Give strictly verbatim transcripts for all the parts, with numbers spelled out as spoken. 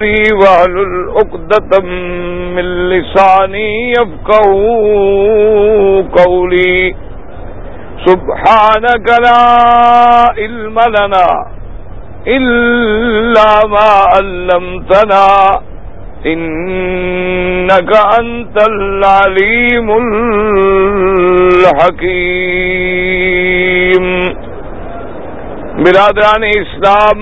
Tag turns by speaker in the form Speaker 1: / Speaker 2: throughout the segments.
Speaker 1: واحلل عقدۃ من لسانی یفقهوا قولی سبحانک لا علم لنا الا ما علمتنا انک انت العلیم الحکیم۔ برادران اسلام،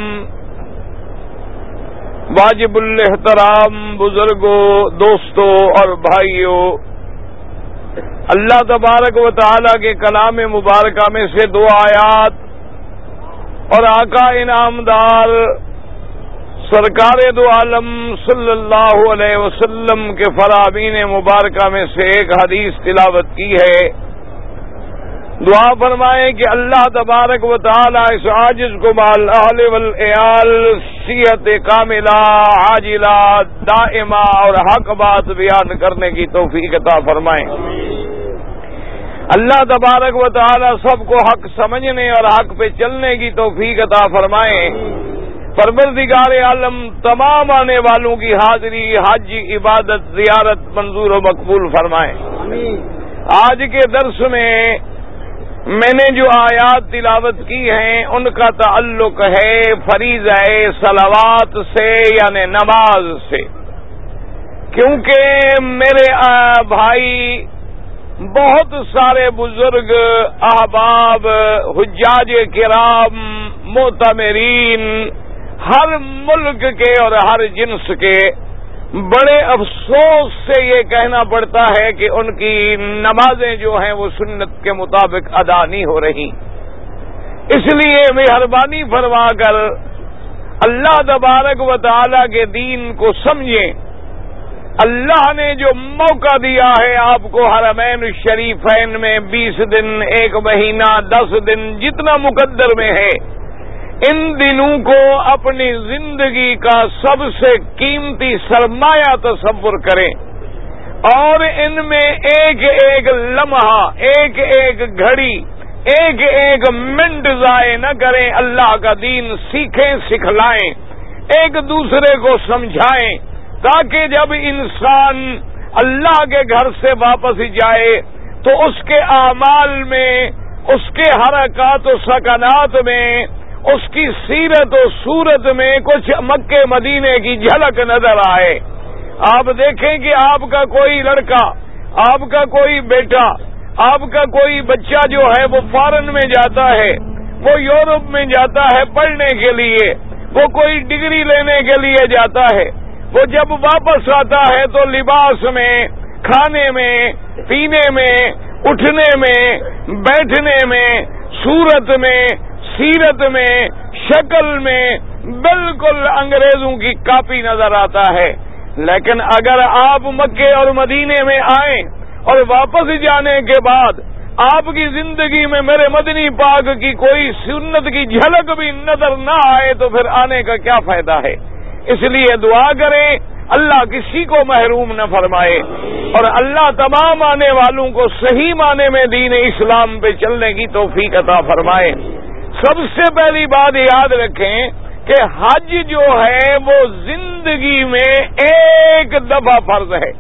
Speaker 1: واجب الاحترام بزرگوں، دوستوں اور بھائیوں، اللہ تبارک و تعالی کے کلام مبارکہ میں سے دو آیات اور آقا انعامدار سرکار دو عالم صلی اللہ علیہ وسلم کے فرامین مبارکہ میں سے ایک حدیث تلاوت کی ہے۔ دعا فرمائیں کہ اللہ تبارک و تعالی اس عاجز کو مال اہل والعیال صحت کاملہ عاجلہ دائمہ اور حق بات بیان کرنے کی توفیق عطا فرمائیں۔ اللہ تبارک و تعالی سب کو حق سمجھنے اور حق پہ چلنے کی توفیق عطا فرمائیں۔ پروردگار عالم تمام آنے والوں کی حاضری، حج، عبادت، زیارت منظور و مقبول فرمائیں۔ آج کے درس میں میں نے جو آیات تلاوت کی ہیں ان کا تعلق ہے فریضہ صلوات سے، یعنی نماز سے، کیونکہ میرے بھائی بہت سارے بزرگ احباب حجاج کرام معتمرین ہر ملک کے اور ہر جنس کے بڑے افسوس سے یہ کہنا پڑتا ہے کہ ان کی نمازیں جو ہیں وہ سنت کے مطابق ادا نہیں ہو رہی۔ اس لیے مہربانی فرما کر اللہ تبارک و تعالی کے دین کو سمجھیں۔ اللہ نے جو موقع دیا ہے آپ کو حرمین الشریفین میں بیس دن، ایک مہینہ، دس دن، جتنا مقدر میں ہے، ان دنوں کو اپنی زندگی کا سب سے قیمتی سرمایہ تصور کریں اور ان میں ایک ایک لمحہ، ایک ایک گھڑی، ایک ایک منٹ ضائع نہ کریں۔ اللہ کا دین سیکھیں، سکھلائیں، ایک دوسرے کو سمجھائیں، تاکہ جب انسان اللہ کے گھر سے واپس جائے تو اس کے اعمال میں، اس کے حرکات و سکنات میں، اس کی سیرت و صورت میں کچھ مکے مدینے کی جھلک نظر آئے۔ آپ دیکھیں کہ آپ کا کوئی لڑکا، آپ کا کوئی بیٹا، آپ کا کوئی بچہ جو ہے وہ فارن میں جاتا ہے، وہ یورپ میں جاتا ہے پڑھنے کے لیے، وہ کوئی ڈگری لینے کے لیے جاتا ہے، وہ جب واپس آتا ہے تو لباس میں، کھانے میں، پینے میں، اٹھنے میں، بیٹھنے میں، صورت میں، سیرت میں، شکل میں بالکل انگریزوں کی کاپی نظر آتا ہے۔ لیکن اگر آپ مکے اور مدینے میں آئیں اور واپس جانے کے بعد آپ کی زندگی میں میرے مدنی پاک کی کوئی سنت کی جھلک بھی نظر نہ آئے تو پھر آنے کا کیا فائدہ ہے؟ اس لیے دعا کریں اللہ کسی کو محروم نہ فرمائے اور اللہ تمام آنے والوں کو صحیح معنی میں دین اسلام پہ چلنے کی توفیق عطا فرمائے۔ سب سے پہلی بات یاد رکھیں کہ حج جو ہے وہ زندگی میں ایک دفعہ فرض ہے۔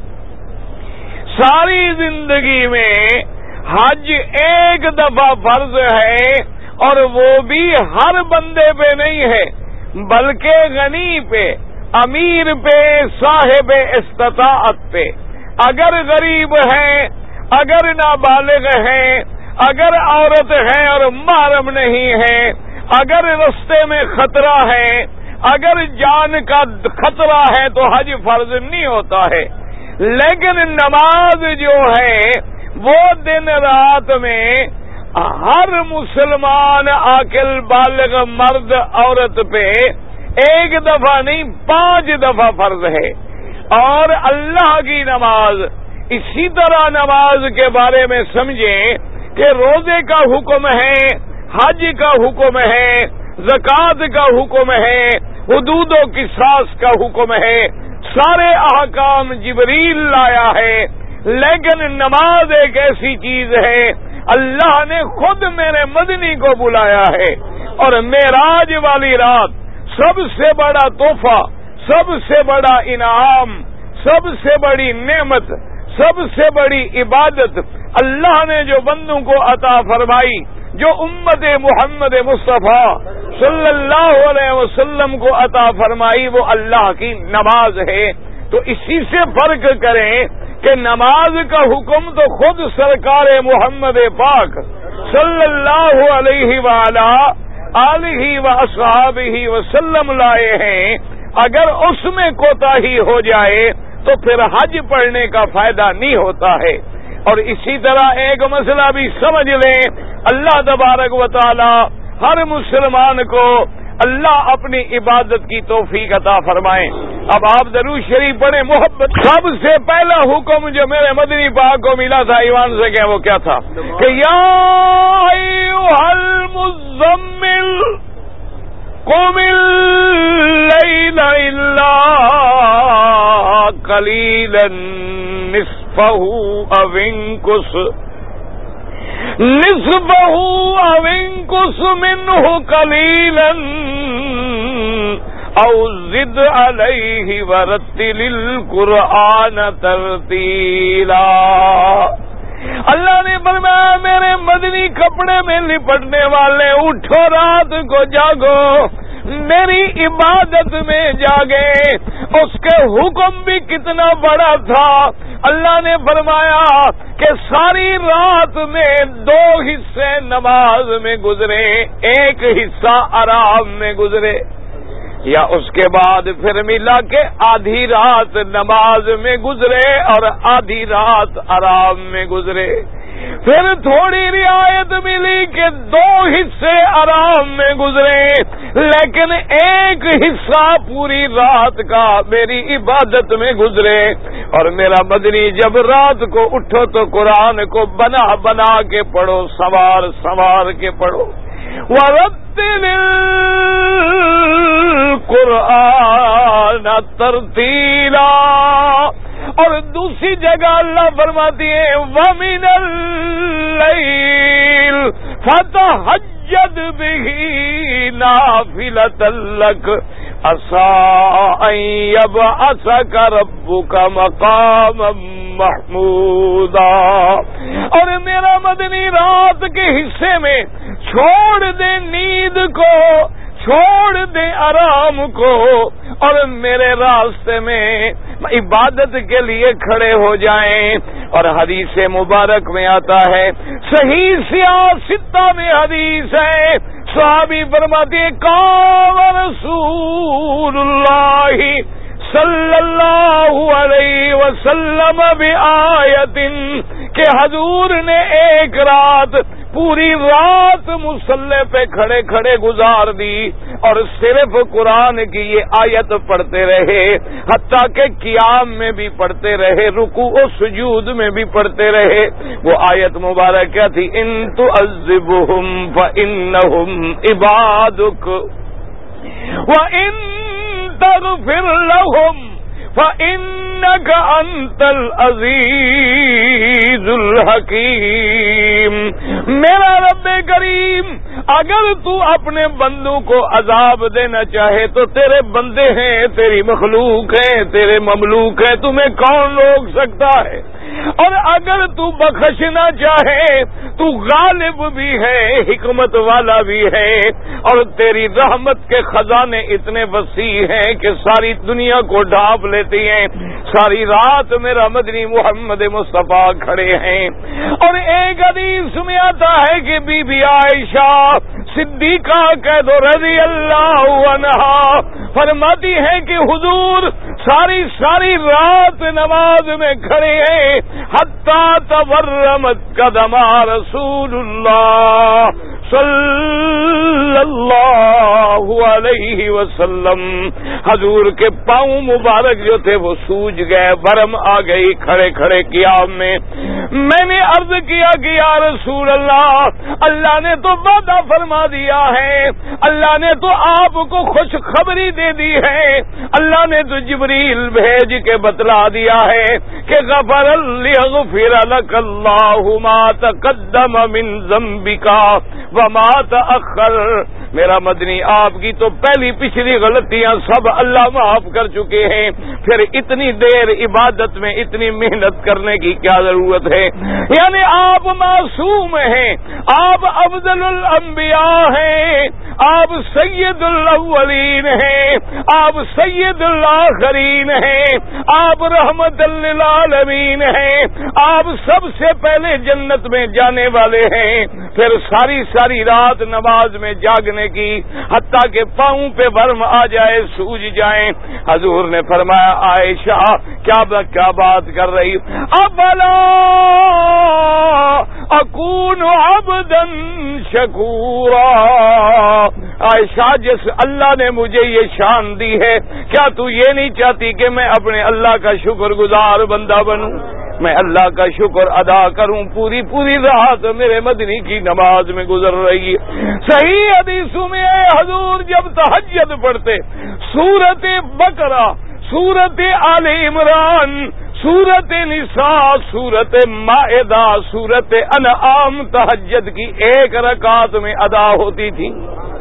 Speaker 1: ساری زندگی میں حج ایک دفعہ فرض ہے، اور وہ بھی ہر بندے پہ نہیں ہے بلکہ غنی پہ، امیر پہ، صاحب استطاعت پہ۔ اگر غریب ہیں، اگر نابالغ ہیں، اگر عورت ہے اور محرم نہیں ہے، اگر رستے میں خطرہ ہے، اگر جان کا خطرہ ہے تو حج فرض نہیں ہوتا ہے۔ لیکن نماز جو ہے وہ دن رات میں ہر مسلمان عاقل بالغ مرد عورت پہ ایک دفعہ نہیں پانچ دفعہ فرض ہے۔ اور اللہ کی نماز اسی طرح نماز کے بارے میں سمجھیں کہ روزے کا حکم ہے، حج کا حکم ہے، زکوٰۃ کا حکم ہے، حدود و قصاص کا حکم ہے، سارے احکام جبریل لایا ہے۔ لیکن نماز ایک ایسی چیز ہے اللہ نے خود میرے مدنی کو بلایا ہے، اور معراج والی رات سب سے بڑا تحفہ، سب سے بڑا انعام، سب سے بڑی نعمت، سب سے بڑی عبادت اللہ نے جو بندوں کو عطا فرمائی، جو امت محمد مصطفیٰ صلی اللہ علیہ وسلم کو عطا فرمائی، وہ اللہ کی نماز ہے۔ تو اسی سے فرق کریں کہ نماز کا حکم تو خود سرکار محمد پاک صلی اللہ علیہ وآلہ آلہ واصحابہ وسلم لائے ہیں۔ اگر اس میں کوتاہی ہو جائے تو پھر حج پڑھنے کا فائدہ نہیں ہوتا ہے۔ اور اسی طرح ایک مسئلہ بھی سمجھ لیں، اللہ تبارک و تعالی ہر مسلمان کو اللہ اپنی عبادت کی توفیق عطا فرمائے۔ اب آپ درود شریف پڑھیں محبت۔ سب سے پہلا حکم جو میرے مدنی پاک کو ملا تھا ایمان سے کہ وہ کیا تھا کہ یا ایھا المزمل قم اللیل الا قلیلا نصفہ او انقص نصفہ او انقص منہ قلیلا او زد علیہ ورتل القرآن ترتیلا۔ اللہ نے فرمایا میرے مدنی کپڑے میں لپٹنے والے اٹھو، رات کو جاگو، میری عبادت میں جاگے۔ اس کے حکم بھی کتنا بڑا تھا، اللہ نے فرمایا کہ ساری رات میں دو حصے نماز میں گزرے، ایک حصہ آرام میں گزرے، یا اس کے بعد پھر ملا کہ آدھی رات نماز میں گزرے اور آدھی رات آرام میں گزرے۔ پھر تھوڑی رعایت ملی کہ دو حصے آرام میں گزرے، لیکن ایک حصہ پوری رات کا میری عبادت میں گزرے۔ اور میرا مدنی جب رات کو اٹھو تو قرآن کو بنا بنا کے پڑھو، سوار سوار کے پڑھو۔ وَرَتِّلِ الْقُرْآنَ تَرْتِيلًا۔ اور دوسری جگہ اللہ فرماتی ہے وَمِنَ اللَّيْلِ فَتَہَجَّدْ بِهِ نَافِلَةً لَكَ عَسَىٰ أَن يَبْعَثَكَ رَبُّكَ مَقَامًا مَحْمُودًا۔ اور میرا مدنی رات کے حصے میں چھوڑ دے نیند کو، چھوڑ دے آرام کو، اور میرے راستے میں عبادت کے لیے کھڑے ہو جائیں۔ اور حدیث مبارک میں آتا ہے، صحیح سیاستہ میں حدیث ہے، صحابی فرماتے ہیں قام رسول اللہ صلی اللہ علیہ وسلم بآیت، کہ حضور نے ایک رات پوری رات مصلی پہ کھڑے کھڑے گزار دی اور صرف قرآن کی یہ آیت پڑھتے رہے، حتیٰ کہ قیام میں بھی پڑھتے رہے، رکوع و سجود میں بھی پڑھتے رہے۔ وہ آیت مبارک کیا تھی؟ ان تعذبہم فانہم عبادک وان تغفر لهم فإنك أنت العزیز الحکیم۔ میرا رب کریم اگر تو اپنے بندوں کو عذاب دینا چاہے تو تیرے بندے ہیں، تیری مخلوق ہیں، تیرے مملوک ہیں، تمہیں کون روک سکتا ہے؟ اور اگر تو بخشنا چاہے تو غالب بھی ہے، حکمت والا بھی ہے، اور تیری رحمت کے خزانے اتنے وسیع ہیں کہ ساری دنیا کو ڈھانپ لیتی ہیں۔ ساری رات میرا مدنی محمد مصطفیٰ کھڑے ہیں۔ اور ایک حدیث میں آتا ہے کہ بی بی عائشہ صدیقہ کہہ رضی اللہ عنہا فرماتی ہے کہ حضور ساری ساری رات نماز میں کھڑے ہیں، حتیٰ تورمت قدما رسول اللہ صلی اللہ علیہ وسلم، حضور کے پاؤں مبارک جو تھے وہ سوج گئے، برم آ گئی کھڑے کھڑے قیام میں۔ میں نے عرض کیا کہ یا رسول اللہ، اللہ نے تو وعدہ فرما دیا ہے، اللہ نے تو آپ کو خوشخبری دے دی ہے، اللہ نے تو جبریل بھیج کے بتلا دیا ہے کہ غفر لیغفر لک اللہ ما تقدم من ذنبک وما تأخر، میرا مدنی آپ کی تو پہلی پچھلی غلطیاں سب اللہ معاف کر چکے ہیں، پھر اتنی دیر عبادت میں اتنی محنت کرنے کی کیا ضرورت ہے؟ یعنی آپ معصوم ہیں، آپ افضل الانبیاء ہیں، آپ سید الاولین ہیں، آپ سید الآخرین ہیں، آپ رحمت للعالمین ہیں، آپ سب سے پہلے جنت میں جانے والے ہیں، پھر ساری ساری رات نماز میں جاگنے کی حتیٰ کہ پاؤں پہ ورم آ جائے، سوج جائیں۔ حضور نے فرمایا عائشہ کیا کیا بات کر رہی، افلا اکون عبدا شکورا، عائشہ جس اللہ نے مجھے یہ شان دی ہے، کیا تو یہ نہیں چاہتی کہ میں اپنے اللہ کا شکر گزار بندہ بنوں، میں اللہ کا شکر ادا کروں؟ پوری پوری رات میرے مدنی کی نماز میں گزر رہی ہے۔ صحیح حدیثوں میں حضور جب تہجد پڑھتے، سورت بقرہ، سورت آل عمران، سورت نساء، سورت مائدہ، سورت انعام تہجد کی ایک رکعت میں ادا ہوتی تھی۔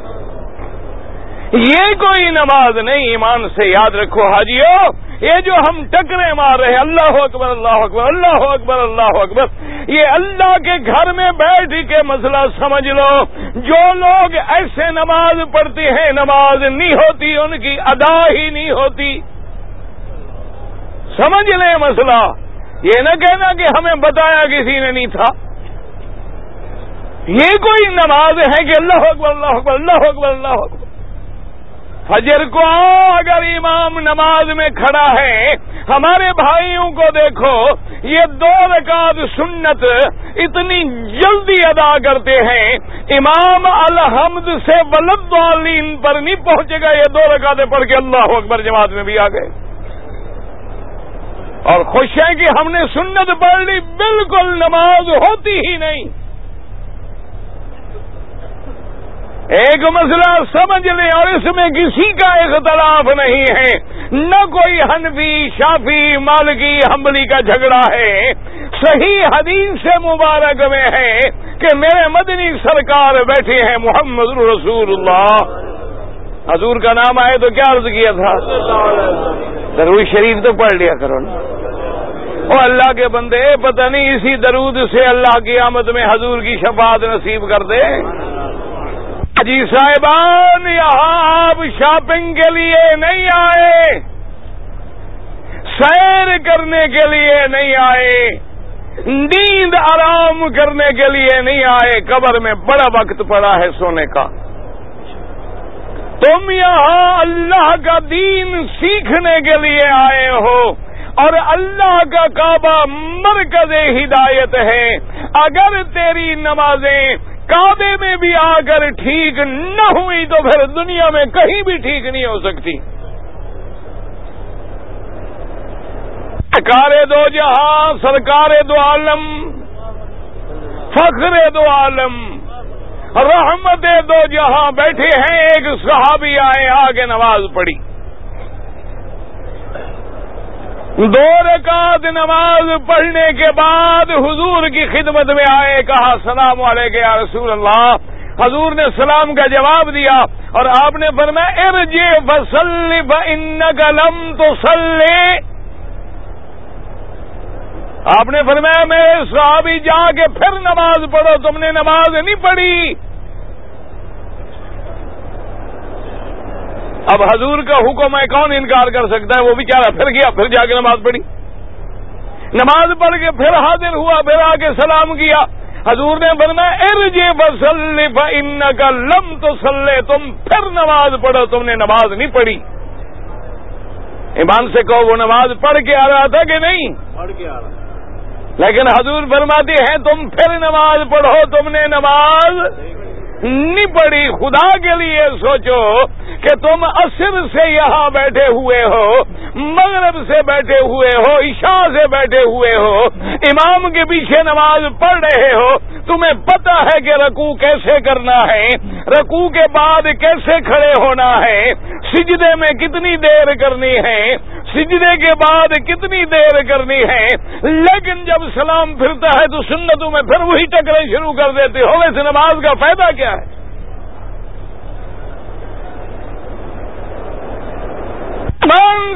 Speaker 1: یہ کوئی نماز نہیں، ایمان سے یاد رکھو حاجیو، یہ جو ہم ٹکرے مار رہے ہیں اللہ اکبر اللہ اکبر اللہ اکبر اللہ اکبر، یہ اللہ کے گھر میں بیٹھ کے مسئلہ سمجھ لو۔ جو لوگ ایسے نماز پڑھتے ہیں نماز نہیں ہوتی، ان کی ادا ہی نہیں ہوتی۔ سمجھ لیں مسئلہ، یہ نہ کہنا کہ ہمیں بتایا کسی نے نہیں تھا۔ یہ کوئی نماز ہے کہ اللہ اکبر اللہ اکبر اللہ اکبر اللہ اکبر؟ فجر کو اگر امام نماز میں کھڑا ہے، ہمارے بھائیوں کو دیکھو، یہ دو رکعت سنت اتنی جلدی ادا کرتے ہیں، امام الحمد سے ولضالین پر نہیں پہنچے گا، یہ دو رکعتیں پڑھ کے اللہ اکبر جماعت میں بھی آ گئے اور خوش ہیں کہ ہم نے سنت پڑھ لی۔ بالکل نماز ہوتی ہی نہیں۔ ایک مسئلہ سمجھ لیں، اور اس میں کسی کا اختلاف نہیں ہے، نہ کوئی حنفی، شافعی، مالکی، حنبلی کا جھگڑا ہے۔ صحیح حدیث سے مبارک میں ہے کہ میرے مدنی سرکار بیٹھے ہیں محمد رسول اللہ، حضور کا نام آئے تو کیا عرض کیا تھا؟ درود شریف تو پڑھ لیا کرو نا۔ او اللہ کے بندے، پتہ نہیں اسی درود سے اللہ کی قیامت میں حضور کی شفاعت نصیب کر دے۔ جی صاحبان، یہاں آپ شاپنگ کے لیے نہیں آئے، سیر کرنے کے لیے نہیں آئے، نیند آرام کرنے کے لیے نہیں آئے، قبر میں بڑا وقت پڑا ہے سونے کا۔ تم یہاں اللہ کا دین سیکھنے کے لیے آئے ہو، اور اللہ کا کعبہ مرکز ہدایت ہے۔ اگر تیری نمازیں کعبے میں بھی آ کر ٹھیک نہ ہوئی تو پھر دنیا میں کہیں بھی ٹھیک نہیں ہو سکتی۔ سرکار دو جہاں، سرکار دو عالم، فخر دو عالم، رحمت دو جہاں بیٹھے ہیں، ایک صحابی آئے، آگے نماز پڑھی، دو رکعت نماز پڑھنے کے بعد حضور کی خدمت میں آئے، کہا السلام علیکم یا رسول اللہ۔ حضور نے سلام کا جواب دیا اور آپ نے فرمایا ارجع فصلی فإنک لم تصلی۔ آپ نے فرمایا میرے صحابی جا کے پھر نماز پڑھو، تم نے نماز نہیں پڑھی۔ اب حضور کا حکم ہے، کون انکار کر سکتا ہے؟ وہ بیچارہ پھر گیا، پھر جا کے نماز پڑھی، نماز پڑھ کے پھر حاضر ہوا، پھر آ کے سلام کیا۔ حضور نے فرمایا ارجع فصلی فإنک لم تصلی، تم پھر نماز پڑھو، تم نے نماز نہیں پڑھی۔ ایمان سے کہو وہ نماز پڑھ کے آ رہا تھا کہ نہیں؟ پڑھ کے آ رہا، لیکن حضور فرماتے ہیں تم پھر نماز پڑھو، تم نے نماز نہیں پڑھی۔ خدا کے لیے سوچو کہ تم عصر سے یہاں بیٹھے ہوئے ہو، مغرب سے بیٹھے ہوئے ہو، عشاء سے بیٹھے ہوئے ہو، امام کے پیچھے نماز پڑھ رہے ہو، تمہیں پتہ ہے کہ رکوع کیسے کرنا ہے، رکوع کے بعد کیسے کھڑے ہونا ہے، سجدے میں کتنی دیر کرنی ہے، سجدے کے بعد کتنی دیر کرنی ہے، لیکن جب سلام پھرتا ہے تو سنتوں میں پھر وہی ٹکرے شروع کر دیتے ہو۔ ویسے نماز کا فائدہ کیا ہے؟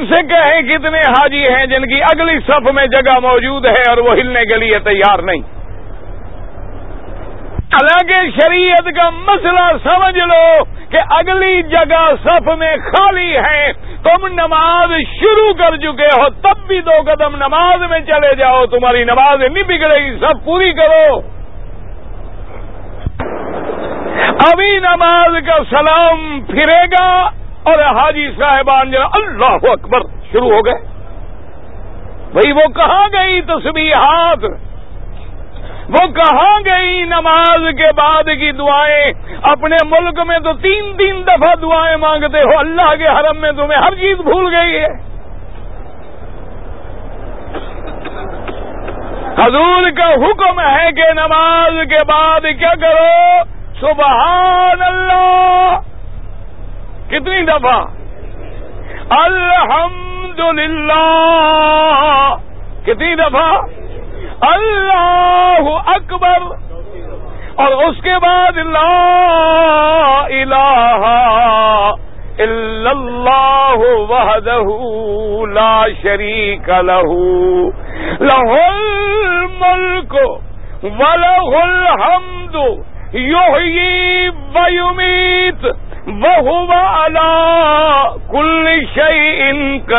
Speaker 1: ان سے کہیں کتنے حاجی ہیں جن کی اگلی صف میں جگہ موجود ہے اور وہ ہلنے کے لیے تیار نہیں. حالانکہ شریعت کا مسئلہ سمجھ لو کہ اگلی جگہ صف میں خالی ہے، تم نماز شروع کر چکے ہو تب بھی دو قدم نماز میں چلے جاؤ، تمہاری نماز نہیں بگڑے گی، سب پوری کرو. ابھی نماز کا سلام پھرے گا اور حاجی صاحبان جو اللہ اکبر شروع ہو گئے. بھئی وہ کہاں گئی تسبیحات، وہ کہاں گئی نماز کے بعد کی دعائیں؟ اپنے ملک میں تو تین تین دفعہ دعائیں مانگتے ہو، اللہ کے حرم میں تمہیں ہر چیز بھول گئی ہے. حضور کا حکم ہے کہ نماز کے بعد کیا کرو؟ سبحان اللہ کتنی دفعہ؟ الحمدللہ کتنی دفعہ؟ اللہ اکبر. اور اس کے بعد لا الہ الا اللہ وحدہ لا شریک لہ لہ الملک ولہ الحمد یحیی ویمیت وہو علی کل شیء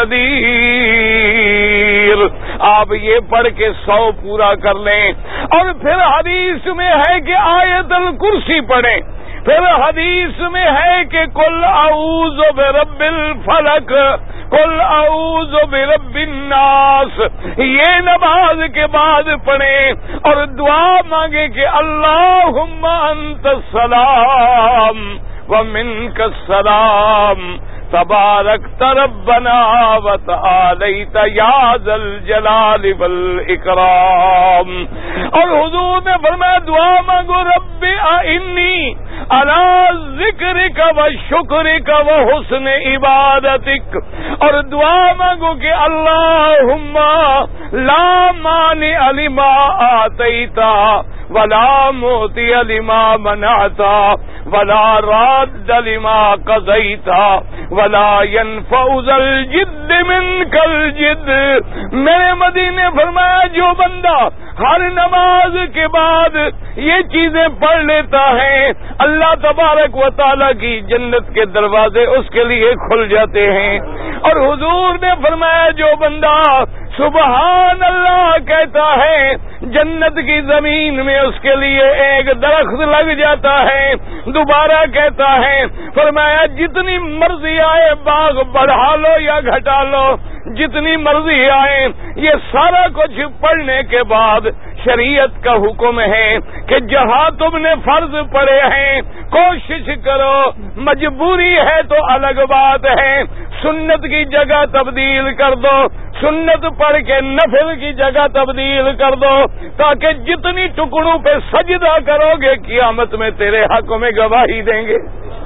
Speaker 1: قدیر. آپ یہ پڑھ کے سو پورا کر لیں. اور پھر حدیث میں ہے کہ آیت الکرسی پڑھیں. پھر حدیث میں ہے کہ قل اعوذ برب الفلق قل اعوذ برب الناس، یہ نماز کے بعد پڑھیں اور دعا مانگے کہ اللہم انت السلام ومنک السلام تبارکت ربنا وتعالیت یا ذا الجلال والاکرام. اور حضور نے فرمایا دعا مانگو رب اعنی علی ذکرک وشکرک وحسن عبادتک. اور دعا مانگو کہ اللہم لا مانع لما آتیت ولا معطی لما منعت ولا راد لما قضیت ولا ينفع ذا الجد منك الجد. میرے مدینے فرمایا جو بندہ ہر نماز کے بعد یہ چیزیں پڑھ لیتا ہے اللہ تبارک و تعالی کی جنت کے دروازے اس کے لیے کھل جاتے ہیں. اور حضور نے فرمایا جو بندہ سبحان اللہ کہتا ہے جنت کی زمین میں اس کے لیے ایک درخت لگ جاتا ہے. دوبارہ کہتا ہے فرمایا جتنی مرضی آئے باغ بڑھا لو یا گھٹا لو، جتنی مرضی آئے. یہ سارا کچھ پڑھنے کے بعد شریعت کا حکم ہے کہ جہاں تم نے فرض پڑے ہیں کوشش کرو، مجبوری ہے تو الگ بات ہے، سنت کی جگہ تبدیل کر دو، سنت پڑھ کے نفل کی جگہ تبدیل کر دو، تاکہ جتنی ٹکڑوں پہ سجدہ کرو گے قیامت میں تیرے حق میں گواہی دیں گے.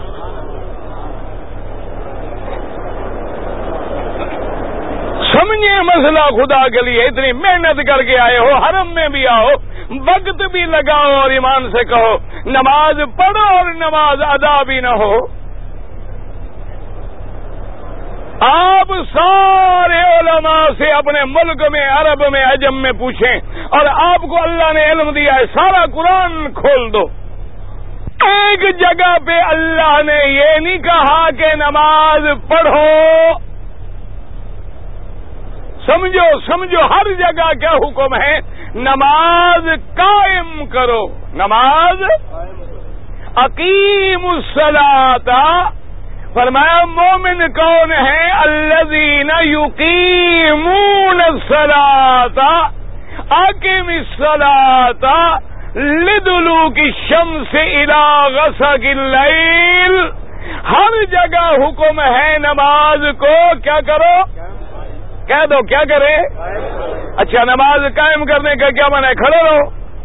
Speaker 1: سمجھے مسئلہ خدا کے لیے. اتنی محنت کر کے آئے ہو، حرم میں بھی آؤ، وقت بھی لگاؤ اور ایمان سے کہو نماز پڑھو اور نماز ادا بھی نہ ہو. آپ سارے علماء سے اپنے ملک میں عرب میں عجم میں پوچھیں اور آپ کو اللہ نے علم دیا ہے سارا قرآن کھول دو. ایک جگہ پہ اللہ نے یہ نہیں کہا کہ نماز پڑھو. سمجھو سمجھو ہر جگہ کیا حکم ہے؟ نماز قائم کرو. نماز اقیم الصلاۃ. فرمایا مومن کون ہے؟ الذین یقیمون الصلاۃ اقم الصلاۃ لدلوک الشمس الی غسق اللیل. ہر جگہ حکم ہے نماز کو کیا کرو؟ کہہ دو کیا کرے؟ اچھا نماز قائم کرنے کا کیا معنی ہے؟ کھڑے رہو.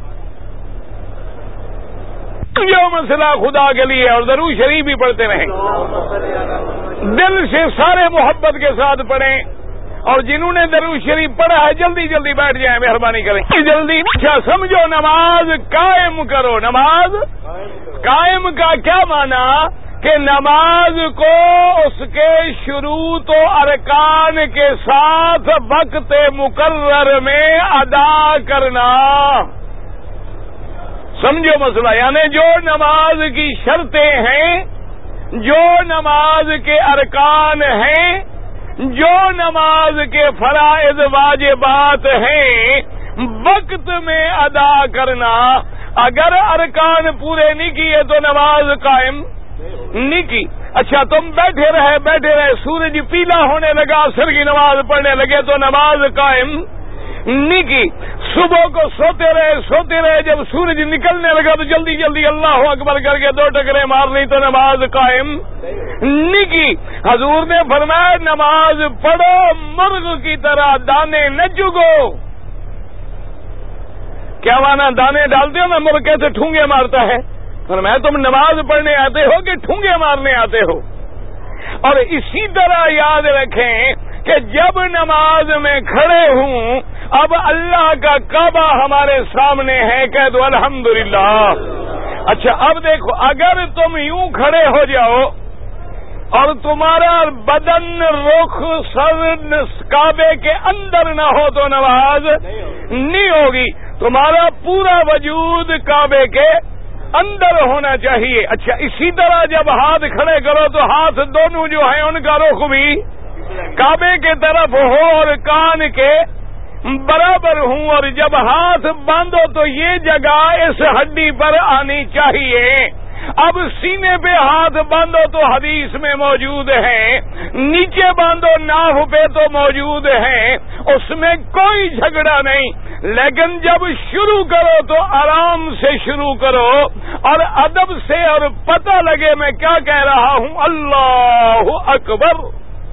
Speaker 1: جو مسئلہ خدا کے لیے اور درود شریف بھی پڑھتے رہیں، دل سے سارے محبت کے ساتھ پڑھیں. اور جنہوں نے درود شریف پڑھا ہے جلدی جلدی بیٹھ جائیں، مہربانی کریں جلدی. اچھا سمجھو نماز قائم کرو. نماز قائم کا کیا معنی؟ کہ نماز کو اس کے شروط و ارکان کے ساتھ وقت مقرر میں ادا کرنا. سمجھو مسئلہ، یعنی جو نماز کی شرطیں ہیں، جو نماز کے ارکان ہیں، جو نماز کے فرائض واجبات ہیں، وقت میں ادا کرنا. اگر ارکان پورے نہیں کیے تو نماز قائم نہیں کی. اچھا تم بیٹھے رہے بیٹھے رہے سورج پیلا ہونے لگا، عصر کی نماز پڑھنے لگے تو نماز قائم نہیں کی. صبح کو سوتے رہے سوتے رہے جب سورج نکلنے لگا تو جلدی جلدی اللہ اکبر کر کے دو ٹکرے مار لی تو نماز قائم نہیں کی. حضور نے فرمایا نماز پڑھو مرغ کی طرح، دانے نہ چگو. کیا مانا؟ دانے ڈالتے ہو نا، مرغ کیسے ٹھونگے مارتا ہے. فرمایا تم نماز پڑھنے آتے ہو کہ ٹھونگے مارنے آتے ہو. اور اسی طرح یاد رکھیں کہ جب نماز میں کھڑے ہوں، اب اللہ کا کعبہ ہمارے سامنے ہے، کہہ دو الحمدللہ. اچھا اب دیکھو، اگر تم یوں کھڑے ہو جاؤ اور تمہارا بدن رخ سر کعبے کے اندر نہ ہو تو نماز نہیں ہوگی. تمہارا پورا وجود کعبے کے اندر ہونا چاہیے. اچھا اسی طرح جب ہاتھ کھڑے کرو تو ہاتھ دونوں جو ہیں ان کا رخ بھی کعبے کے طرف ہو اور کان کے برابر ہوں. اور جب ہاتھ باندھو تو یہ جگہ اس ہڈی پر آنی چاہیے. اب سینے پہ ہاتھ باندھو تو حدیث میں موجود ہے، نیچے باندھو ناف پہ تو موجود ہے، اس میں کوئی جھگڑا نہیں. لیکن جب شروع کرو تو آرام سے شروع کرو اور ادب سے، اور پتہ لگے میں کیا کہہ رہا ہوں. اللہ اکبر.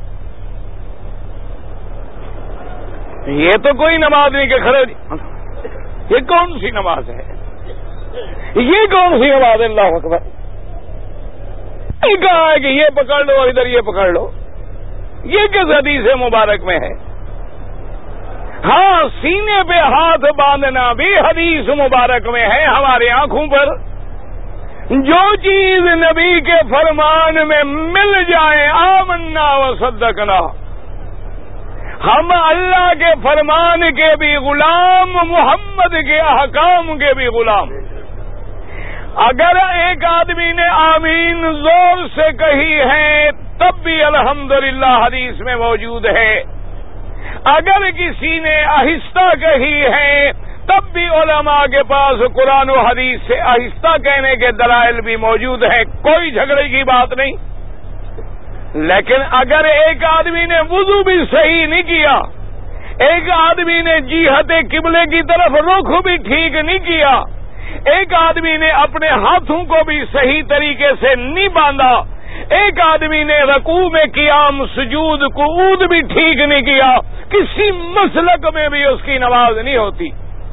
Speaker 1: یہ تو کوئی نماز نہیں کہ کھڑے، یہ کون سی نماز ہے؟ یہ کون سی نماز ہے؟ اللہ اکبر. یہ کہا ہے کہ یہ پکڑ لو اور ادھر یہ پکڑ لو، یہ کس حدیث مبارک میں ہے؟ ہاں سینے پہ ہاتھ باندھنا بھی حدیث مبارک میں ہے ہمارے آنکھوں پر. جو چیز نبی کے فرمان میں مل جائے آمنا و صدقنا. ہم اللہ کے فرمان کے بھی غلام، محمد کے احکام کے بھی غلام. اگر ایک آدمی نے آمین زور سے کہی ہے تب بھی الحمدللہ حدیث میں موجود ہے. اگر کسی نے آہستہ کہی ہے تب بھی علماء کے پاس قرآن و حدیث سے آہستہ کہنے کے دلائل بھی موجود ہیں، کوئی جھگڑے کی بات نہیں. لیکن اگر ایک آدمی نے وضو بھی صحیح نہیں کیا، ایک آدمی نے جہت قبلے کی طرف رخ بھی ٹھیک نہیں کیا، ایک آدمی نے اپنے ہاتھوں کو بھی صحیح طریقے سے نہیں باندھا، ایک آدمی نے رکوع میں قیام سجود قعود بھی ٹھیک نہیں کیا، کسی مسلک میں بھی اس کی نماز نہیں ہوتی.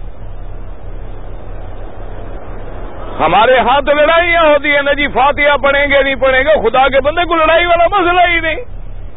Speaker 1: ہمارے ہاں تو لڑائیاں ہوتی ہیں نا جی، فاتحہ پڑھیں گے نہیں پڑھیں گے، خدا کے بندے کو لڑائی والا مسئلہ ہی نہیں.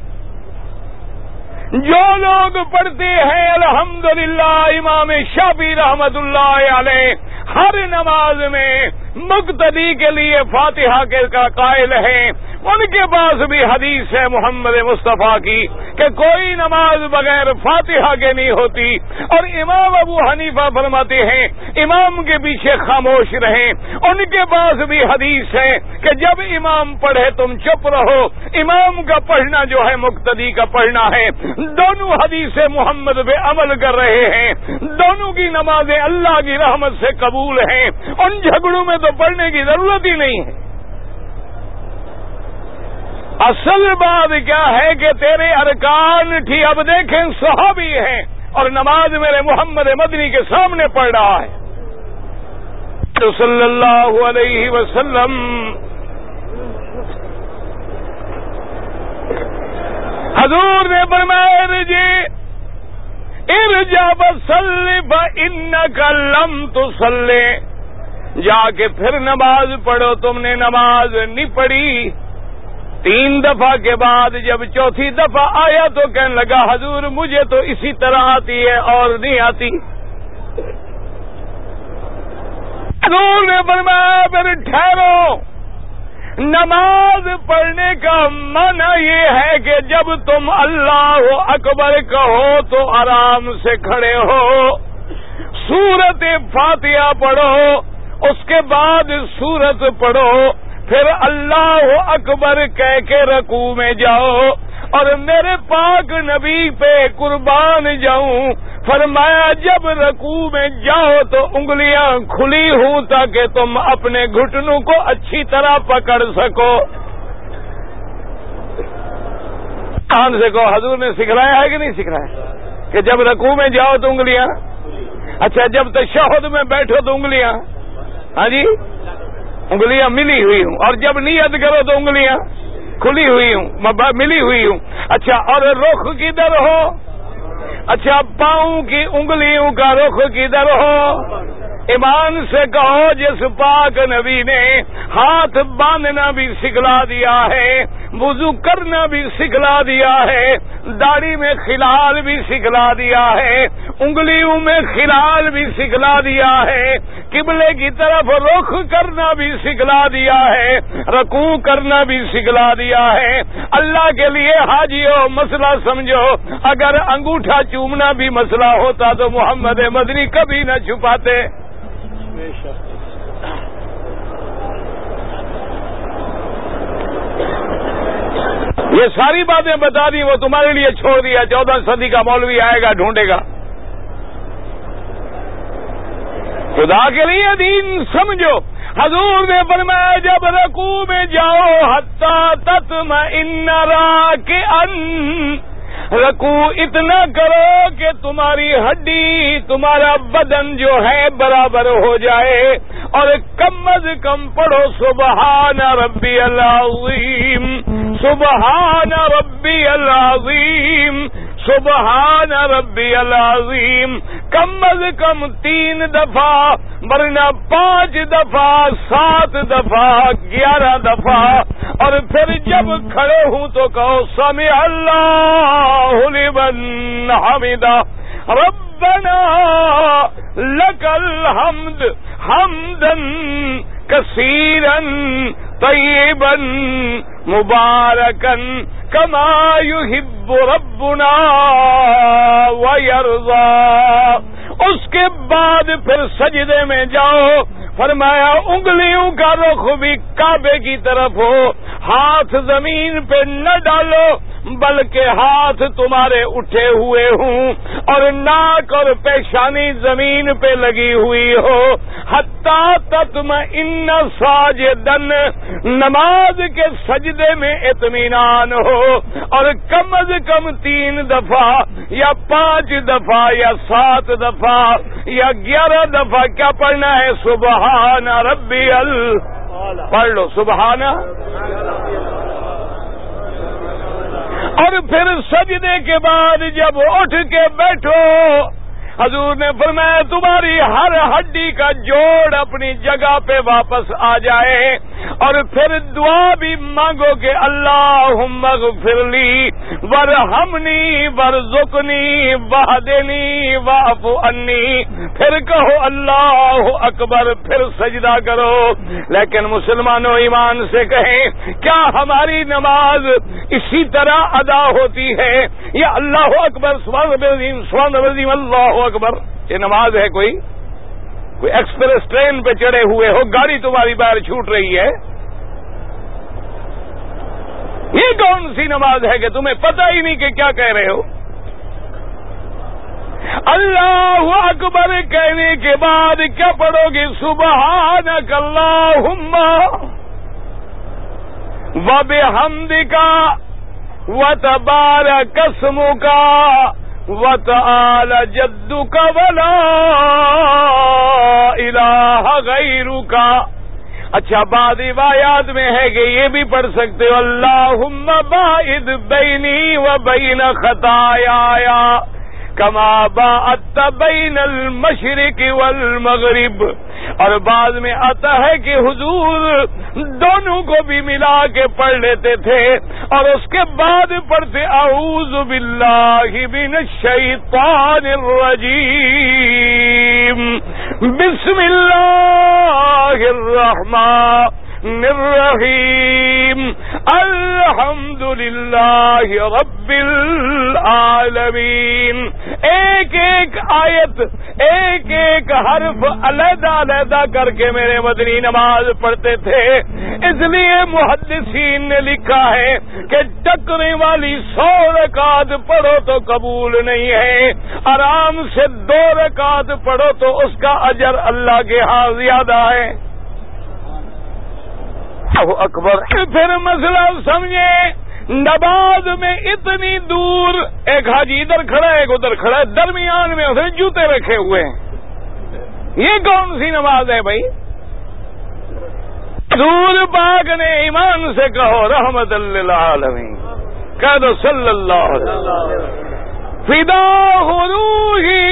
Speaker 1: جو لوگ پڑھتے ہیں الحمدللہ امام شافعی رحمت اللہ علیہ ہر نماز میں مقتدی کے لیے فاتحہ کے کا قائل ہیں، ان کے پاس بھی حدیث ہے محمد مصطفیٰ کی کہ کوئی نماز بغیر فاتحہ کے نہیں ہوتی. اور امام ابو حنیفہ فرماتے ہیں امام کے پیچھے خاموش رہیں. ان کے پاس بھی حدیث ہے کہ جب امام پڑھے تم چپ رہو، امام کا پڑھنا جو ہے مقتدی کا پڑھنا ہے. دونوں حدیث محمد پہ عمل کر رہے ہیں، دونوں کی نمازیں اللہ کی رحمت سے قبول ہیں. ان جھگڑوں میں تو پڑھنے کی ضرورت ہی نہیں ہے. اصل بات کیا ہے کہ تیرے ارکان تھی، اب دیکھیں صحابی ہیں اور نماز میرے محمد مدنی کے سامنے پڑھ رہا ہے صلی اللہ علیہ وسلم. حضور نے فرمایا ارجع ارجع فصلی فإنک لم تصلی، جا کے پھر نماز پڑھو، تم نے نماز نہیں پڑھی. تین دفعہ کے بعد جب چوتھی دفعہ آیا تو کہنے لگا حضور مجھے تو اسی طرح آتی ہے اور نہیں آتی. حضور نے فرمایا پھر ٹھہرو، نماز پڑھنے کا معنی یہ ہے کہ جب تم اللہ اکبر کہو تو آرام سے کھڑے ہو، سورت فاتحہ پڑھو، اس کے بعد سورت پڑھو، پھر اللہ اکبر کہہ کے رکوع میں جاؤ، اور میرے پاک نبی پہ قربان جاؤں، فرمایا جب رکوع میں جاؤ تو انگلیاں کھلی ہوں تاکہ تم اپنے گھٹنوں کو اچھی طرح پکڑ سکو۔ کان سے کہو حضور نے سکھلایا ہے کہ نہیں سکھلایا کہ جب رکوع میں جاؤ تو انگلیاں، اچھا جب تشہد میں بیٹھو تو انگلیاں، ہاں جی انگلیاں ملی ہوئی ہوں، اور جب نیت کرو تو انگلیاں کھلی ہوئی ہوں، ملی ہوئی ہوں، اچھا اور رخ کدھر ہو، اچھا پاؤں کی انگلیوں کا رخ کدھر ہو، ایمان سے کہو جس پاک نبی نے ہاتھ باندھنا بھی سکھلا دیا ہے، وضو کرنا بھی سکھلا دیا ہے، داڑھی میں خلال بھی سکھلا دیا ہے، انگلیوں میں خلال بھی سکھلا دیا ہے، قبلے کی طرف رخ کرنا بھی سکھلا دیا ہے، رکوع کرنا بھی سکھلا دیا ہے، اللہ کے لیے حاجیو مسئلہ سمجھو، اگر انگوٹھا چومنا بھی مسئلہ ہوتا تو محمد مدنی کبھی نہ چھپاتے۔ یہ ساری باتیں بتا دی، وہ تمہارے لیے چھوڑ دیا، چودہ صدی کا مولوی آئے گا ڈھونڈے گا۔ خدا کے لیے دین سمجھو، حضور نے فرمایا جب رکوع میں جاؤ حتی تطمئن راکعاً، رکوع اتنا کرو کہ تمہاری ہڈی تمہارا بدن جو ہے برابر ہو جائے، اور کم از کم پڑھو سبحان ربی العظیم، سبحان ربی العظیم، سبحان ربی العظیم، کم از کم تین دفعہ، ورنہ پانچ دفعہ، سات دفعہ، گیارہ دفعہ، اور پھر جب کھڑے ہوں تو کہو سمع اللہ لمن حمدہ، ربنا لک الحمد حمدا کثیرا طیبا مبارکا کما یحب ربنا ویرضا۔ اس کے بعد پھر سجدے میں جاؤ، فرمایا انگلیوں کا رخ بھی کعبے کی طرف ہو، ہاتھ زمین پہ نہ ڈالو بلکہ ہاتھ تمہارے اٹھے ہوئے ہوں، اور ناک اور پیشانی زمین پہ لگی ہوئی ہو، حتی تطمئن ساجدن، نماز کے سجدے میں اطمینان ہو، اور کم از کم تین دفعہ یا پانچ دفعہ یا سات دفعہ یا گیارہ دفعہ کیا پڑھنا ہے؟ سبحان ربی ال، پڑھ لو سبحان، اور پھر سجدے کے بعد جب اٹھ کے بیٹھو، حضور نے فرمایا تمہاری ہر ہڈی کا جوڑ اپنی جگہ پہ واپس آ جائے، اور پھر دعا بھی مانگو کہ اللہم اغفر لی ورحمنی ورزقنی واہدنی واعف عنی، پھر کہو اللہ اکبر، پھر سجدہ کرو۔ لیکن مسلمانوں ایمان سے کہیں کیا ہماری نماز اسی طرح ادا ہوتی ہے، یا اللہ اکبر سبحان ربی العظیم سبحان ربی العظیم اللہ اکبر یہ نماز ہے؟ کوئی کوئی ایکسپریس ٹرین پہ چڑھے ہوئے ہو، گاڑی تمہاری باہر چھوٹ رہی ہے، یہ کون سی نماز ہے کہ تمہیں پتہ ہی نہیں کہ کیا کہہ رہے ہو؟ اللہ اکبر کہنے کے بعد کیا پڑھو گے؟ سبحانک اللہم وبحمدک وتبارک اسمک وتعالی جدک ولا الہ غیرک۔ اچھا بعض روایات میں ہے کہ یہ بھی پڑھ سکتے ہو اللہم باعد بینی وبین خطایا کما باعدت بین المشرق والمغرب، اور بعد میں آتا ہے کہ حضور دونوں کو بھی ملا کے پڑھ لیتے تھے، اور اس کے بعد پڑھتے اعوذ باللہ من الشیطان الرجیم، بسم اللہ الرحمن الرحیم الحمد للہ رب العالمین. ایک ایک آیت ایک ایک حرف علیحدہ علیحدہ کر کے میرے مدنی نماز پڑھتے تھے. اس لیے محدثین نے لکھا ہے کہ ٹکرے والی سو رکعت پڑھو تو قبول نہیں ہے، آرام سے دو رکعت پڑھو تو اس کا اجر اللہ کے ہاں زیادہ ہے. اللہ اکبر. پھر مسئلہ سمجھے، نماز میں اتنی دور ایک حاجی ادھر کھڑا ہے ایک ادھر کھڑا ہے، درمیان میں اس نے جوتے رکھے ہوئے ہیں. یہ کون سی نماز ہے بھائی؟ حضور پاک نے ایمان سے کہو رحمت للعالمین، کہہ دو صلی اللہ علیہ وسلم. فدا روحی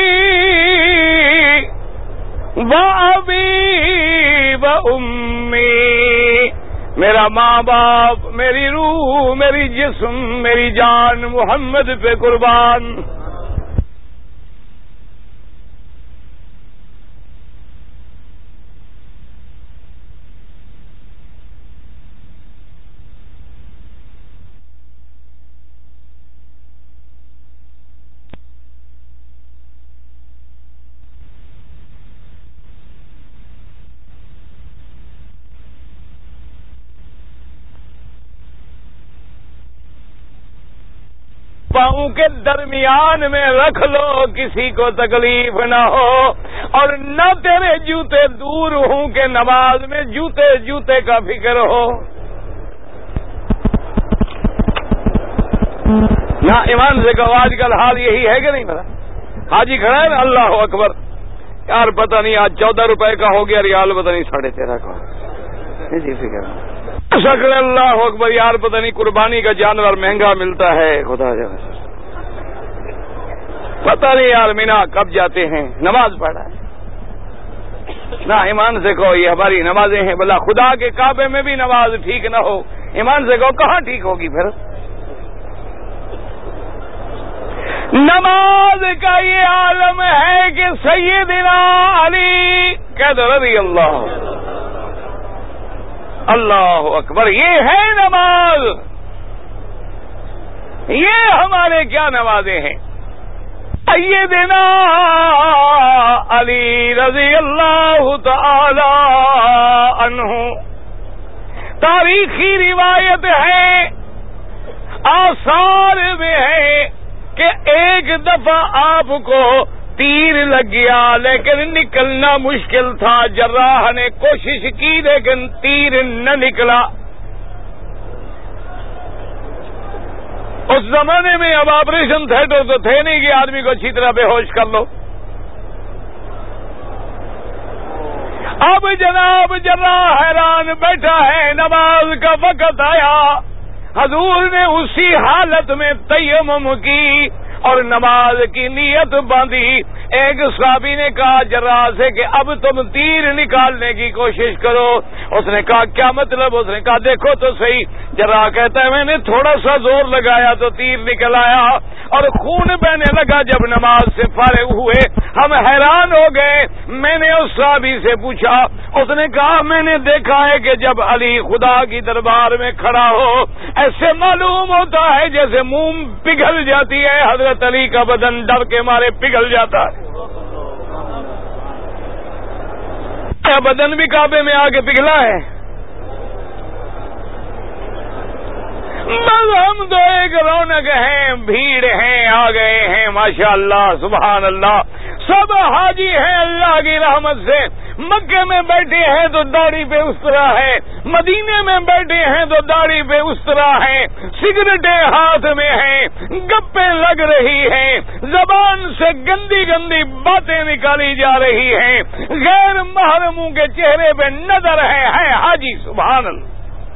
Speaker 1: و ابی و امی، میرا ماں باپ، میری روح، میری جسم، میری جان محمد پہ قربان. پاؤں کے درمیان میں رکھ لو، کسی کو تکلیف نہ ہو، اور نہ تیرے جوتے دور ہوں کہ نماز میں جوتے جوتے کا فکر ہو. نہ ایمان سے کہو آج کل حال یہی ہے کہ نہیں؟ میرا حاجی کھڑا ہے نا، اللہ اکبر، یار پتہ نہیں آج چودہ روپے کا ہو گیا ریال، پتہ نہیں ساڑھے تیرہ کا. جی فکر شکر اللہ اکبر، یار پتہ نہیں قربانی کا جانور مہنگا ملتا ہے، خدا جائے پتہ نہیں یار مینا کب جاتے ہیں. نماز پڑھا ہے نہ، ایمان سے کہو یہ ہماری نمازیں ہیں. بلا خدا کے کعبے میں بھی نماز ٹھیک نہ ہو، ایمان سے کہو کہاں ٹھیک ہوگی پھر؟ نماز کا یہ عالم ہے کہ سیدنا علی کہہ دو رضی اللہ اللہ اکبر. یہ ہے نماز، یہ ہمارے کیا نمازیں ہیں. سیدنا علی رضی اللہ تعالی عنہ، تاریخی روایت ہے، آثار میں ہے کہ ایک دفعہ آپ کو تیر لگ گیا لیکن نکلنا مشکل تھا. جراح نے کوشش کی لیکن تیر نہ نکلا. اس زمانے میں اب آپریشن تھیٹر تو تھے نہیں کہ آدمی کو اچھی طرح بے ہوش کر لو. اب جناب جراح حیران بیٹھا ہے، نماز کا وقت آیا. حضور نے اسی حالت میں تیمم کی اور نماز کی نیت باندھی. ایک صحابی نے کہا جراح سے کہ اب تم تیر نکالنے کی کوشش کرو. اس نے کہا کیا مطلب؟ اس نے کہا دیکھو تو صحیح. جراح کہتا ہے میں نے تھوڑا سا زور لگایا تو تیر نکل آیا اور خون بہنے لگا. جب نماز سے فارغ ہوئے ہم حیران ہو گئے. میں نے اس صحابی سے پوچھا، اس نے کہا میں نے دیکھا ہے کہ جب علی خدا کی دربار میں کھڑا ہو ایسے معلوم ہوتا ہے جیسے موم پگھل جاتی ہے. حضرت علی کا بدن ڈر کے مارے پگھل جاتا ہے. کیا بدن بھی کعبے میں آ کے پگھلا ہے؟ بس ہم تو ایک رونق ہیں، بھیڑ ہیں، آ گئے ہیں ماشاء اللہ سبحان اللہ. سب حاجی ہیں اللہ کی رحمت سے. مکے میں بیٹھے ہیں تو داڑھی پہ استرا ہے، مدینے میں بیٹھے ہیں تو داڑھی پہ استرا ہے، سگریٹیں ہاتھ میں ہیں، گپیں لگ رہی ہیں، زبان سے گندی گندی باتیں نکالی جا رہی ہیں، غیر محرموں کے چہرے پہ نظر ہے. ہے حاجی سبحان اللہ.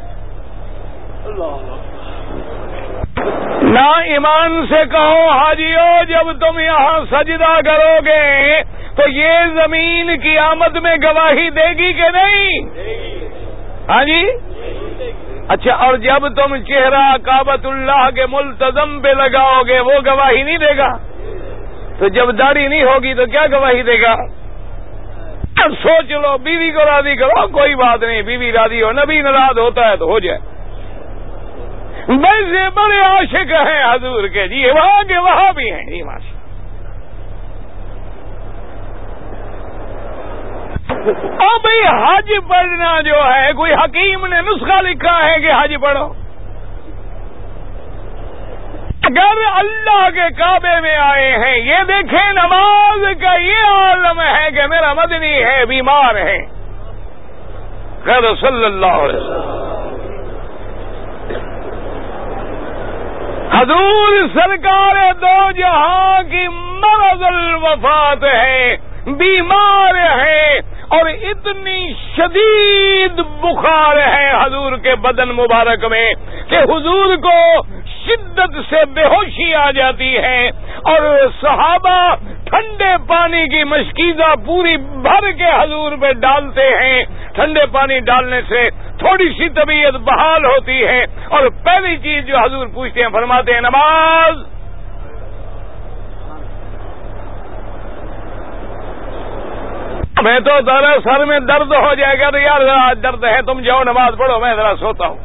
Speaker 1: نا ایمان سے کہو حاجیو، جب تم یہاں سجدہ کرو گے تو یہ زمین قیامت میں گواہی دے گی کہ نہیں؟ ہاں جی اچھا. اور جب تم چہرہ کعبۃ اللہ کے ملتزم پہ لگاؤ گے وہ گواہی نہیں دے گا؟ تو جب داڑھی نہیں ہوگی تو کیا گواہی دے گا؟ سوچ لو، بیوی کو راضی کرو، کوئی بات نہیں، بیوی راضی ہو، نبی ناراض ہوتا ہے تو ہو جائے۔ ویسے بڑے عاشق ہیں حضور کے جی، وہاں کے وہاں بھی ہیں جی ماشاء۔ اور بھائی حج پڑھنا جو ہے، کوئی حکیم نے نسخہ لکھا ہے کہ حج پڑھو؟ اگر اللہ کے کعبے میں آئے ہیں، یہ دیکھیں نماز کا یہ عالم ہے کہ میرا مدنی ہے، بیمار ہے، خیر صلی اللہ علیہ وسلم۔ حضور سرکار دو جہاں کی مرض الوفات ہے، بیمار ہے، اور اتنی شدید بخار ہے حضور کے بدن مبارک میں کہ حضور کو شدت سے بے ہوشی آ جاتی ہے، اور صحابہ ٹھنڈے پانی کی مشکیزہ پوری بھر کے حضور پہ ڈالتے ہیں۔ ٹھنڈے پانی ڈالنے سے تھوڑی سی طبیعت بحال ہوتی ہے، اور پہلی چیز جو حضور پوچھتے ہیں، فرماتے ہیں نماز۔ میں تو ذرا سر میں درد ہو جائے گا تو یار ذرا درد ہے، تم جاؤ نماز پڑھو، میں ذرا سوتا ہوں۔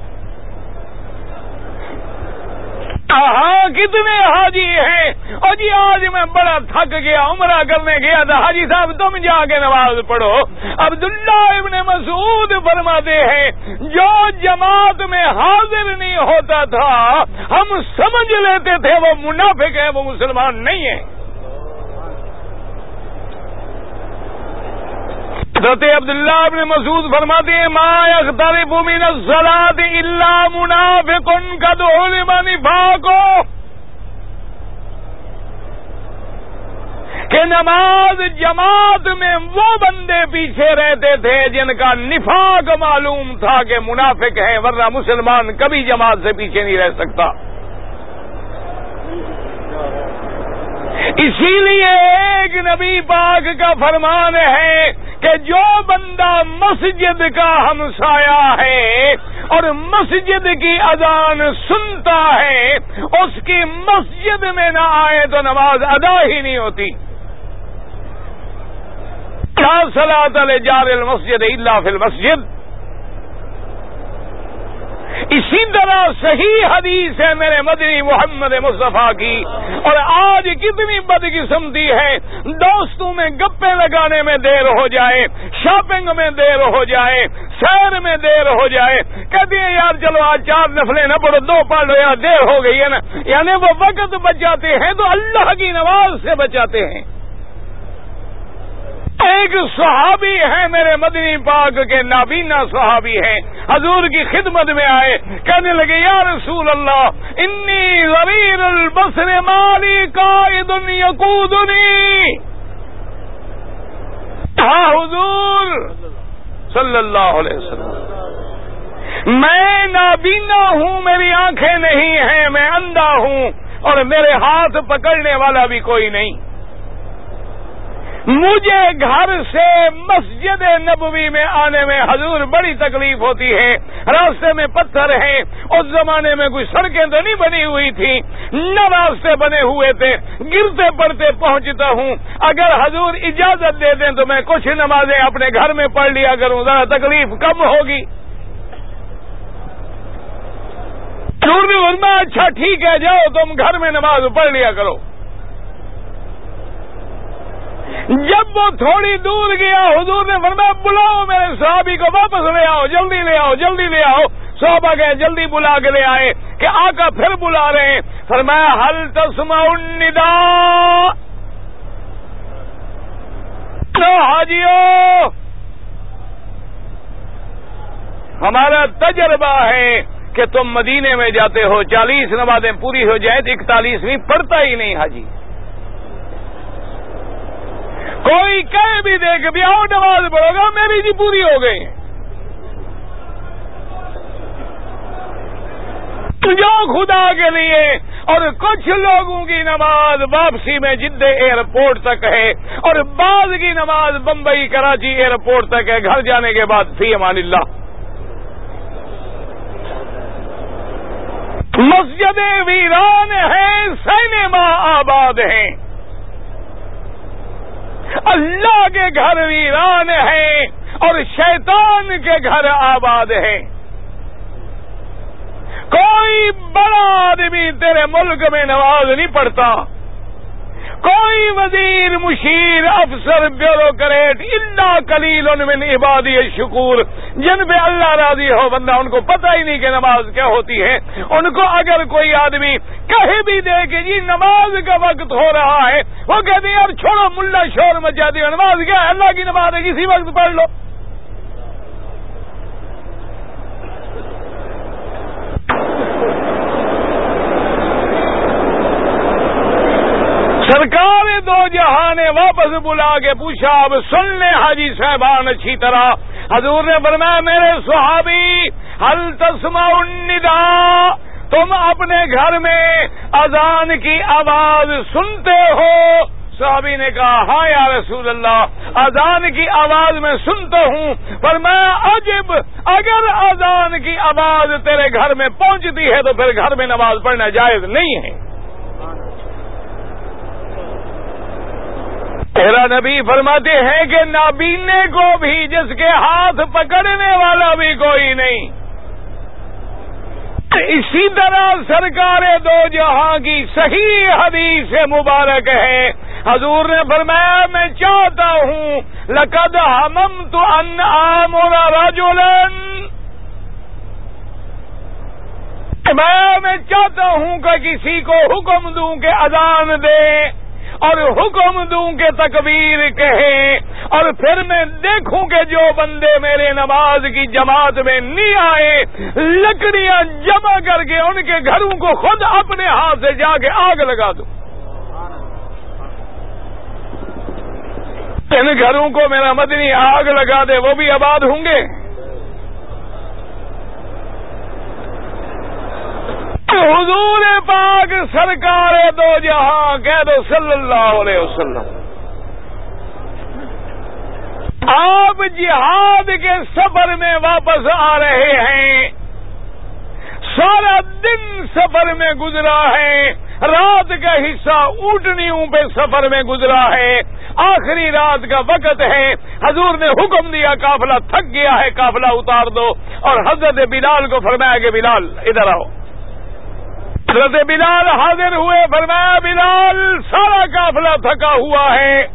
Speaker 1: ہاں کتنے حاجی ہیں، اور جی آج میں بڑا تھک گیا، عمرہ کرنے گیا تھا، حاجی صاحب تم جا کے نماز پڑھو۔ عبداللہ ابن مسعود فرماتے ہیں جو جماعت میں حاضر نہیں ہوتا تھا ہم سمجھ لیتے تھے وہ منافق ہے، وہ مسلمان نہیں ہے۔ حضرت عبداللہ ابن مسعود فرماتے ہیں ما یقترب من الصلاة الا منافق قد علم نفاقہ، کہ نماز جماعت میں وہ بندے پیچھے رہتے تھے جن کا نفاق معلوم تھا کہ منافق ہے، ورنہ مسلمان کبھی جماعت سے پیچھے نہیں رہ سکتا۔ اسی لیے ایک نبی پاک کا فرمان ہے کہ جو بندہ مسجد کا ہمسایہ ہے اور مسجد کی اذان سنتا ہے، اس کی مسجد میں نہ آئے تو نماز ادا ہی نہیں ہوتی۔ لا صلاۃ لجار المسجد الا فی المسجد۔ اسی طرح صحیح حدیث ہے میرے مدنی محمد مصطفیٰ کی، اور آج کتنی بدقسمتی ہے، دوستوں میں گپے لگانے میں دیر ہو جائے، شاپنگ میں دیر ہو جائے، سیر میں دیر ہو جائے، کہتے ہیں یار چلو آج چار نفلیں نہ پڑھو، دو پڑھ لو، یار دیر ہو گئی ہے نا، یعنی وہ وقت بچاتے ہیں تو اللہ کی نماز سے بچاتے ہیں۔ ایک صحابی ہے میرے مدنی پاک کے نابینا صحابی ہیں، حضور کی خدمت میں آئے، کہنے لگے یا رسول اللہ انی ضریر البصر مالی قائد یقودنی۔ ہاں حضور صلی اللہ علیہ وسلم، میں نابینا ہوں، میری آنکھیں نہیں ہیں، میں اندھا ہوں، اور میرے ہاتھ پکڑنے والا بھی کوئی نہیں۔ مجھے گھر سے مسجد نبوی میں آنے میں حضور بڑی تکلیف ہوتی ہے، راستے میں پتھر ہیں، اس زمانے میں کوئی سڑکیں تو نہیں بنی ہوئی تھی، نہ راستے بنے ہوئے تھے، گرتے پڑتے پہنچتا ہوں، اگر حضور اجازت دے دیں تو میں کچھ نمازیں اپنے گھر میں پڑھ لیا کروں، ذرا تکلیف کم ہوگی۔ حضور نے فرمایا اچھا ٹھیک ہے، جاؤ تم گھر میں نماز پڑھ لیا کرو۔ جب وہ تھوڑی دور گیا حضور نے فرمایا بلاؤ میرے صحابی کو، واپس لے آؤ، جلدی لے آؤ، جلدی لے آؤ۔ صحابہ گئے، جلدی بلا کے لے آئے کہ آقا پھر بلا رہے ہیں، فرمایا هل تسمع النداء، تو حاجیو ہمارا تجربہ ہے کہ تم مدینے میں جاتے ہو، چالیس نمازیں پوری ہو جائیں تو اکتالیسویں پڑھتا ہی نہیں حاجی، کوئی کہہ بھی دے کہ بھی آؤ نماز پڑھو گا، میری جی پوری ہو گئی، جو خدا کے لیے۔ اور کچھ لوگوں کی نماز واپسی میں جدہ ایئرپورٹ تک ہے، اور بعض کی نماز بمبئی کراچی ایئرپورٹ تک ہے، گھر جانے کے بعد فی امان اللہ۔ مسجدیں ویران ہیں، سینما آباد ہیں، اللہ کے گھر ویران ہیں اور شیطان کے گھر آباد ہیں۔ کوئی بڑا آدمی تیرے ملک میں نماز نہیں پڑھتا، کوئی وزیر، مشیر، افسر، بیوروکریٹ، الا قلیل من عبادی الشکور، جن پہ اللہ راضی ہو بندہ، ان کو پتہ ہی نہیں کہ نماز کیا ہوتی ہے۔ ان کو اگر کوئی آدمی کہہ بھی دے کہ جی نماز کا وقت ہو رہا ہے، وہ کہتے ہیں یار چھوڑو، ملا شور مچا دی، نماز کیا ہے، اللہ کی نماز ہے، کسی وقت پڑھ لو۔ سرکار دو جہاں نے واپس بلا کے پوچھا، اب سن لیں حاجی صاحبان اچھی طرح۔ حضور نے فرمایا میرے صحابی، هل تسمع النداء، تم اپنے گھر میں اذان کی آواز سنتے ہو؟ صحابی نے کہا ہاں یا رسول اللہ، اذان کی آواز میں سنتا ہوں۔ فرمایا عجب، اگر اذان کی آواز تیرے گھر میں پہنچتی ہے تو پھر گھر میں نماز پڑھنا جائز نہیں ہے۔ تیرا نبی فرماتے ہیں کہ نابینے کو بھی، جس کے ہاتھ پکڑنے والا بھی کوئی نہیں۔ اسی طرح سرکار دو جہاں کی صحیح حدیث مبارک ہے، حضور نے فرمایا میں چاہتا ہوں لقد ہممت ان آمر رجلا، میں چاہتا ہوں کہ کسی کو حکم دوں کہ اذان دے اور حکم دوں کہ تکبیر کہے، اور پھر میں دیکھوں کہ جو بندے میرے نماز کی جماعت میں نہیں آئے، لکڑیاں جمع کر کے ان کے گھروں کو خود اپنے ہاتھ سے جا کے آگ لگا دوں۔ ان گھروں کو میرا مدنی آگ لگا دے، وہ بھی آباد ہوں گے۔ حضور پاک سرکار دو جہاں کہہ دو صلی اللہ علیہ وسلم، آپ جہاد کے سفر میں واپس آ رہے ہیں، سارا دن سفر میں گزرا ہے، رات کا حصہ اونٹنیوں پہ سفر میں گزرا ہے، آخری رات کا وقت ہے، حضور نے حکم دیا قافلہ تھک گیا ہے، قافلہ اتار دو، اور حضرت بلال کو فرمایا کہ بلال ادھر آؤ۔ حضرت بلال حاضر ہوئے، فرمایا بلال سارا قافلہ تھکا ہوا ہے،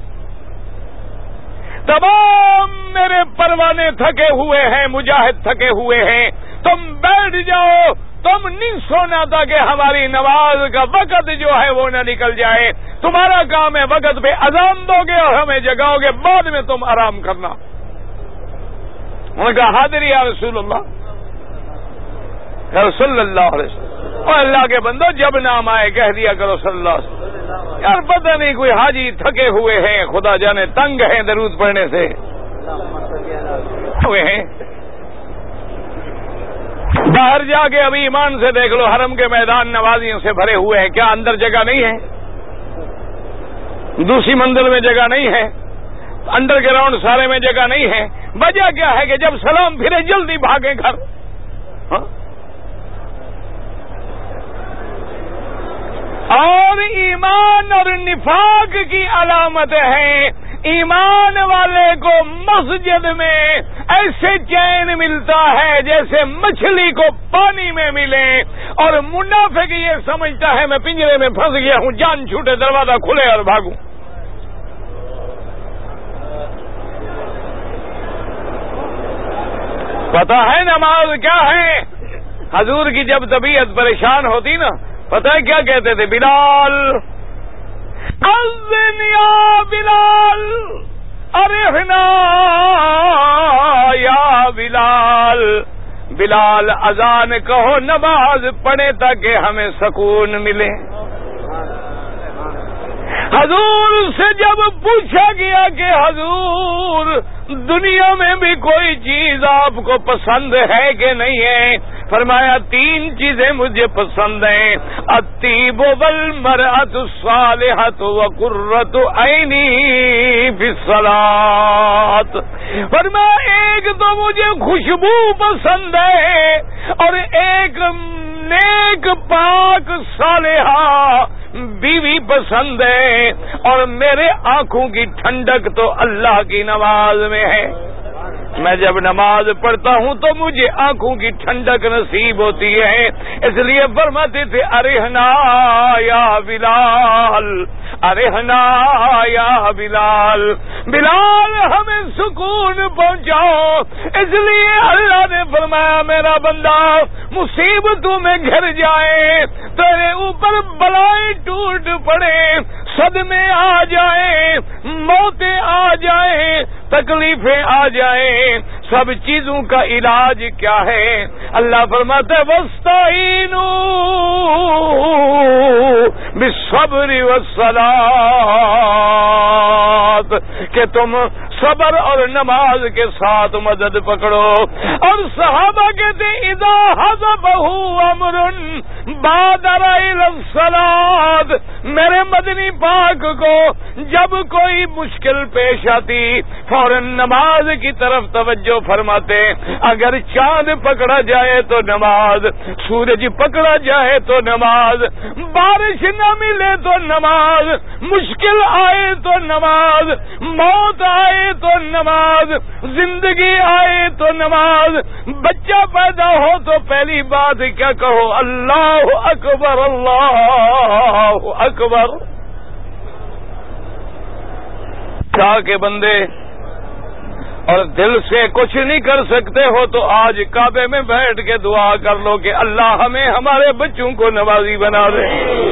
Speaker 1: تمام میرے پروانے تھکے ہوئے ہیں، مجاہد تھکے ہوئے ہیں، تم بیٹھ جاؤ، تم نہیں سونا تھا کہ ہماری نماز کا وقت جو ہے وہ نہ نکل جائے، تمہارا کام ہے وقت پہ اذان دو گے اور ہمیں جگاؤ گے، بعد میں تم آرام کرنا۔ انہوں نے کہا حاضر یا رسول اللہ، یا صلی اللہ علیہ وسلم، اور اللہ کے بندو جب نام آئے کہہ دیا کرو صلی اللہ علیہ وسلم۔ یار پتہ نہیں کوئی حاجی تھکے ہوئے ہیں، خدا جانے تنگ ہیں درود پڑھنے سے ہوئے ہیں، باہر جا کے ابھی ایمان سے دیکھ لو، حرم کے میدان نمازیوں سے بھرے ہوئے ہیں، کیا اندر جگہ نہیں ہے؟ دوسری منزل میں جگہ نہیں ہے، انڈر گراؤنڈ سارے میں جگہ نہیں ہے، وجہ کیا ہے کہ جب سلام پھرے جلدی بھاگیں گھر۔ ہاں؟ اور ایمان اور نفاق کی علامت ہے، ایمان والے کو مسجد میں ایسے چین ملتا ہے جیسے مچھلی کو پانی میں ملے، اور منافق یہ سمجھتا ہے میں پنجرے میں پھنس گیا ہوں، جان چھوٹے دروازہ کھلے اور بھاگوں۔ پتہ ہے نماز کیا ہے؟ حضور کی جب طبیعت پریشان ہوتی نا، پتہ ہے کیا کہتے تھے؟ بلال اذن یا بلال، ارحنا یا بلال، بلال اذان کہو، نماز پڑھے تاکہ ہمیں سکون ملے۔ حضور سے جب پوچھا گیا کہ حضور دنیا میں بھی کوئی چیز آپ کو پسند ہے کہ نہیں ہے؟ فرمایا تین چیزیں مجھے پسند ہیں، الطیب والمرأۃ الصالحۃ وقرۃ عینی فی الصلاۃ۔ فرمایا ایک تو مجھے خوشبو پسند ہے، اور ایک نیک پاک صالحہ بیوی پسند ہے، اور میرے آنکھوں کی ٹھنڈک تو اللہ کی نماز میں ہے۔ میں جب نماز پڑھتا ہوں تو مجھے آنکھوں کی ٹھنڈک نصیب ہوتی ہے، اس لیے فرماتے تھے ارحنا یا بلال، ارحنا یا بلال، بلال ہمیں سکون پہنچاؤ۔ اس لیے اللہ نے فرمایا میرا بندہ مصیبتوں میں گھر جائے، تیرے اوپر بلائیں ٹوٹ پڑے، صدمے آ جائیں، موتیں آ جائیں، تکلیفیں آ جائیں، سب چیزوں کا علاج کیا ہے؟ اللہ فرماتا ہے وَاسْتَعِینُوا بِالصَّبْرِ وَالصَّلَاةِ، کہ تم صبر اور نماز کے ساتھ مدد پکڑو۔ اور صحابہ کہتے اذا حضبہ امر بادر الی الصلاۃ، میرے مدنی پاک کو جب کوئی مشکل پیش آتی فوراً نماز کی طرف توجہ فرماتے۔ اگر چاند پکڑا جائے تو نماز، سورج پکڑا جائے تو نماز، بارش نہ ملے تو نماز، مشکل آئے تو نماز، موت آئے تو نماز، زندگی آئے تو نماز، بچہ پیدا ہو تو پہلی بات کیا کہو؟ اللہ اکبر، اللہ اکبر۔ کیا کہ بندے اور دل سے کچھ نہیں کر سکتے ہو تو آج کعبے میں بیٹھ کے دعا کر لو کہ اللہ ہمیں ہمارے بچوں کو نمازی بنا دے۔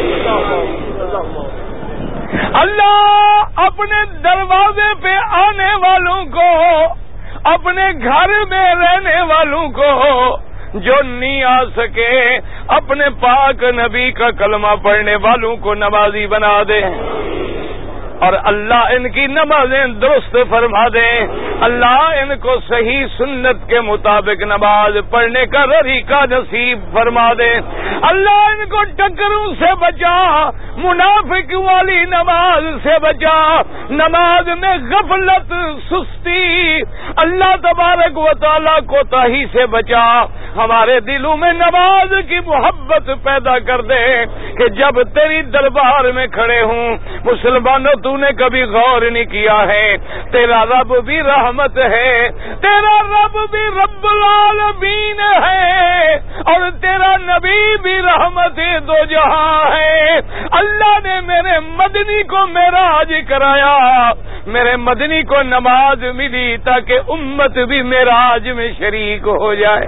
Speaker 1: اللہ اپنے دروازے پہ آنے والوں کو، اپنے گھر میں رہنے والوں کو جو نہیں آ سکے، اپنے پاک نبی کا کلمہ پڑھنے والوں کو نمازی بنا دے، اور اللہ ان کی نمازیں درست فرما دے۔ اللہ ان کو صحیح سنت کے مطابق نماز پڑھنے کا طریقہ نصیب فرما دے۔ اللہ ان کو ٹکروں سے بچا، منافق والی نماز سے بچا، نماز میں غفلت، سستی، اللہ تبارک و تعالیٰ کوتاہی سے بچا۔ ہمارے دلوں میں نماز کی محبت پیدا کر دے کہ جب تیری دربار میں کھڑے ہوں مسلمانوں تو نے کبھی غور نہیں کیا ہے تیرا رب بھی رحمت ہے، تیرا رب بھی رب العالمین ہے، اور تیرا نبی بھی رحمت دو جہاں ہے۔ اللہ نے میرے مدنی کو معراج کرایا، میرے مدنی کو نماز ملی تاکہ امت بھی معراج میں شریک ہو جائے۔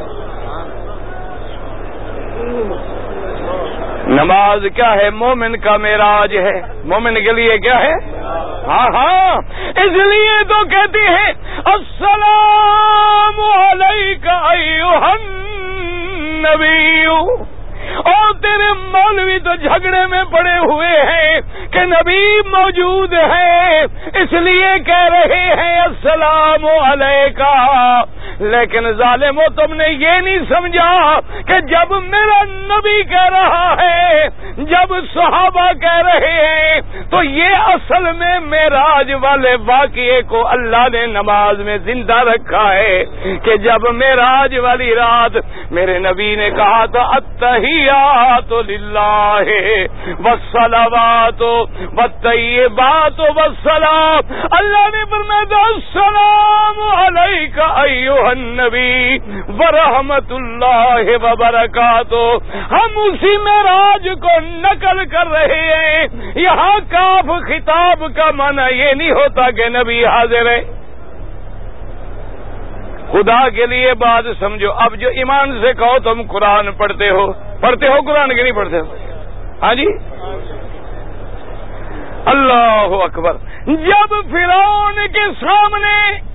Speaker 1: نماز کیا ہے؟ مومن کا معراج ہے۔ مومن کے لیے کیا ہے؟ ہاں ہاں، اس لیے تو کہتے ہیں السلام علیکہ ایھا النبی، اور تیرے مولوی تو جھگڑے میں پڑے ہوئے ہیں کہ نبی موجود ہے اس لیے کہہ رہے ہیں السلام علیکہ، لیکن ظالمو تم نے یہ نہیں سمجھا کہ جب میرا نبی کہہ رہا ہے، جب صحابہ کہہ رہے ہیں، تو یہ اصل میں معراج والے واقعے کو اللہ نے نماز میں زندہ رکھا ہے کہ جب معراج والی رات میرے نبی نے کہا تھا التحیات للہ والصلوات والطیبات والسلام، اللہ نے فرمایا السلام علیکہ ایھا النبی ورحمت اللہ وبرکاتہ۔ ہم اسی معراج کو نقل کر رہے ہیں۔ یہاں کاف خطاب کا معنی یہ نہیں ہوتا کہ نبی حاضر ہے۔ خدا کے لیے بات سمجھو، اب جو ایمان سے کہو تم قرآن پڑھتے ہو، پڑھتے ہو قرآن کے نہیں پڑھتے ہو؟ ہاں جی، اللہ اکبر۔ جب فرعون کے سامنے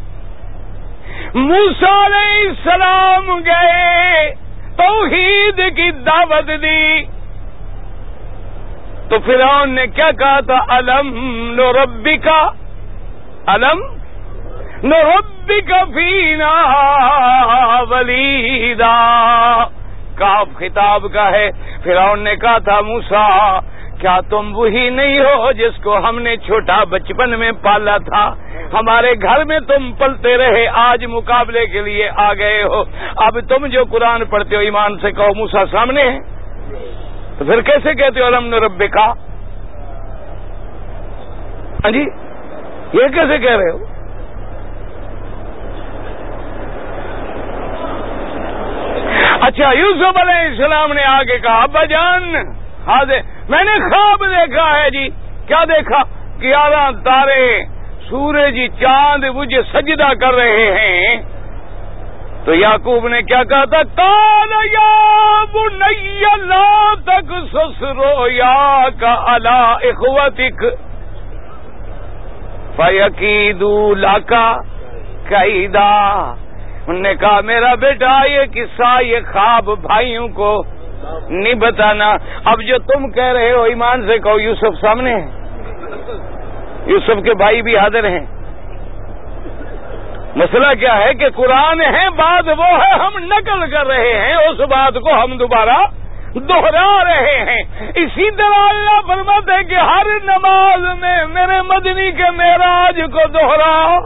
Speaker 1: موسیٰ علیہ السلام گئے توحید کی دعوت دی تو فرعون نے کیا کہا تھا؟ الم نربک الم نربک فینا ولیدا، کاف خطاب کا ہے۔ فرعون نے کہا تھا موسیٰ کیا تم وہی نہیں ہو جس کو ہم نے چھوٹا بچپن میں پالا تھا؟ ہمارے گھر میں تم پلتے رہے، آج مقابلے کے لیے آ گئے ہو۔ اب تم جو قرآن پڑھتے ہو ایمان سے کہو موسیٰ سامنے ہے، تو پھر کیسے کہتے ہو الم نربکا؟ ہاں جی، یہ کیسے کہہ رہے ہو؟ اچھا، یوسف علیہ السلام نے آگے کہا ابا جان حاضر میں نے خواب دیکھا ہے جی۔ کیا دیکھا؟ گیارہ تارے، سورج، چاند مجھے سجدہ کر رہے ہیں۔ تو یعقوب نے کیا کہا تھا؟ قال یا بنی لا تقصص رؤیاک علی اخوتک فیکیدوا لک کیدا۔ انہوں نے کہا میرا بیٹا یہ قصہ، یہ خواب بھائیوں کو نہیں بتانا۔ اب جو تم کہہ رہے ہو ایمان سے کہو یوسف سامنے ہے، یوسف کے بھائی بھی حاضر ہیں۔ مسئلہ کیا ہے کہ قرآن ہے، بات وہ ہے، ہم نقل کر رہے ہیں، اس بات کو ہم دوبارہ دوہرا رہے ہیں۔ اسی طرح اللہ فرماتے ہیں کہ ہر نماز میں میرے مدنی کے معراج کو دوہراؤ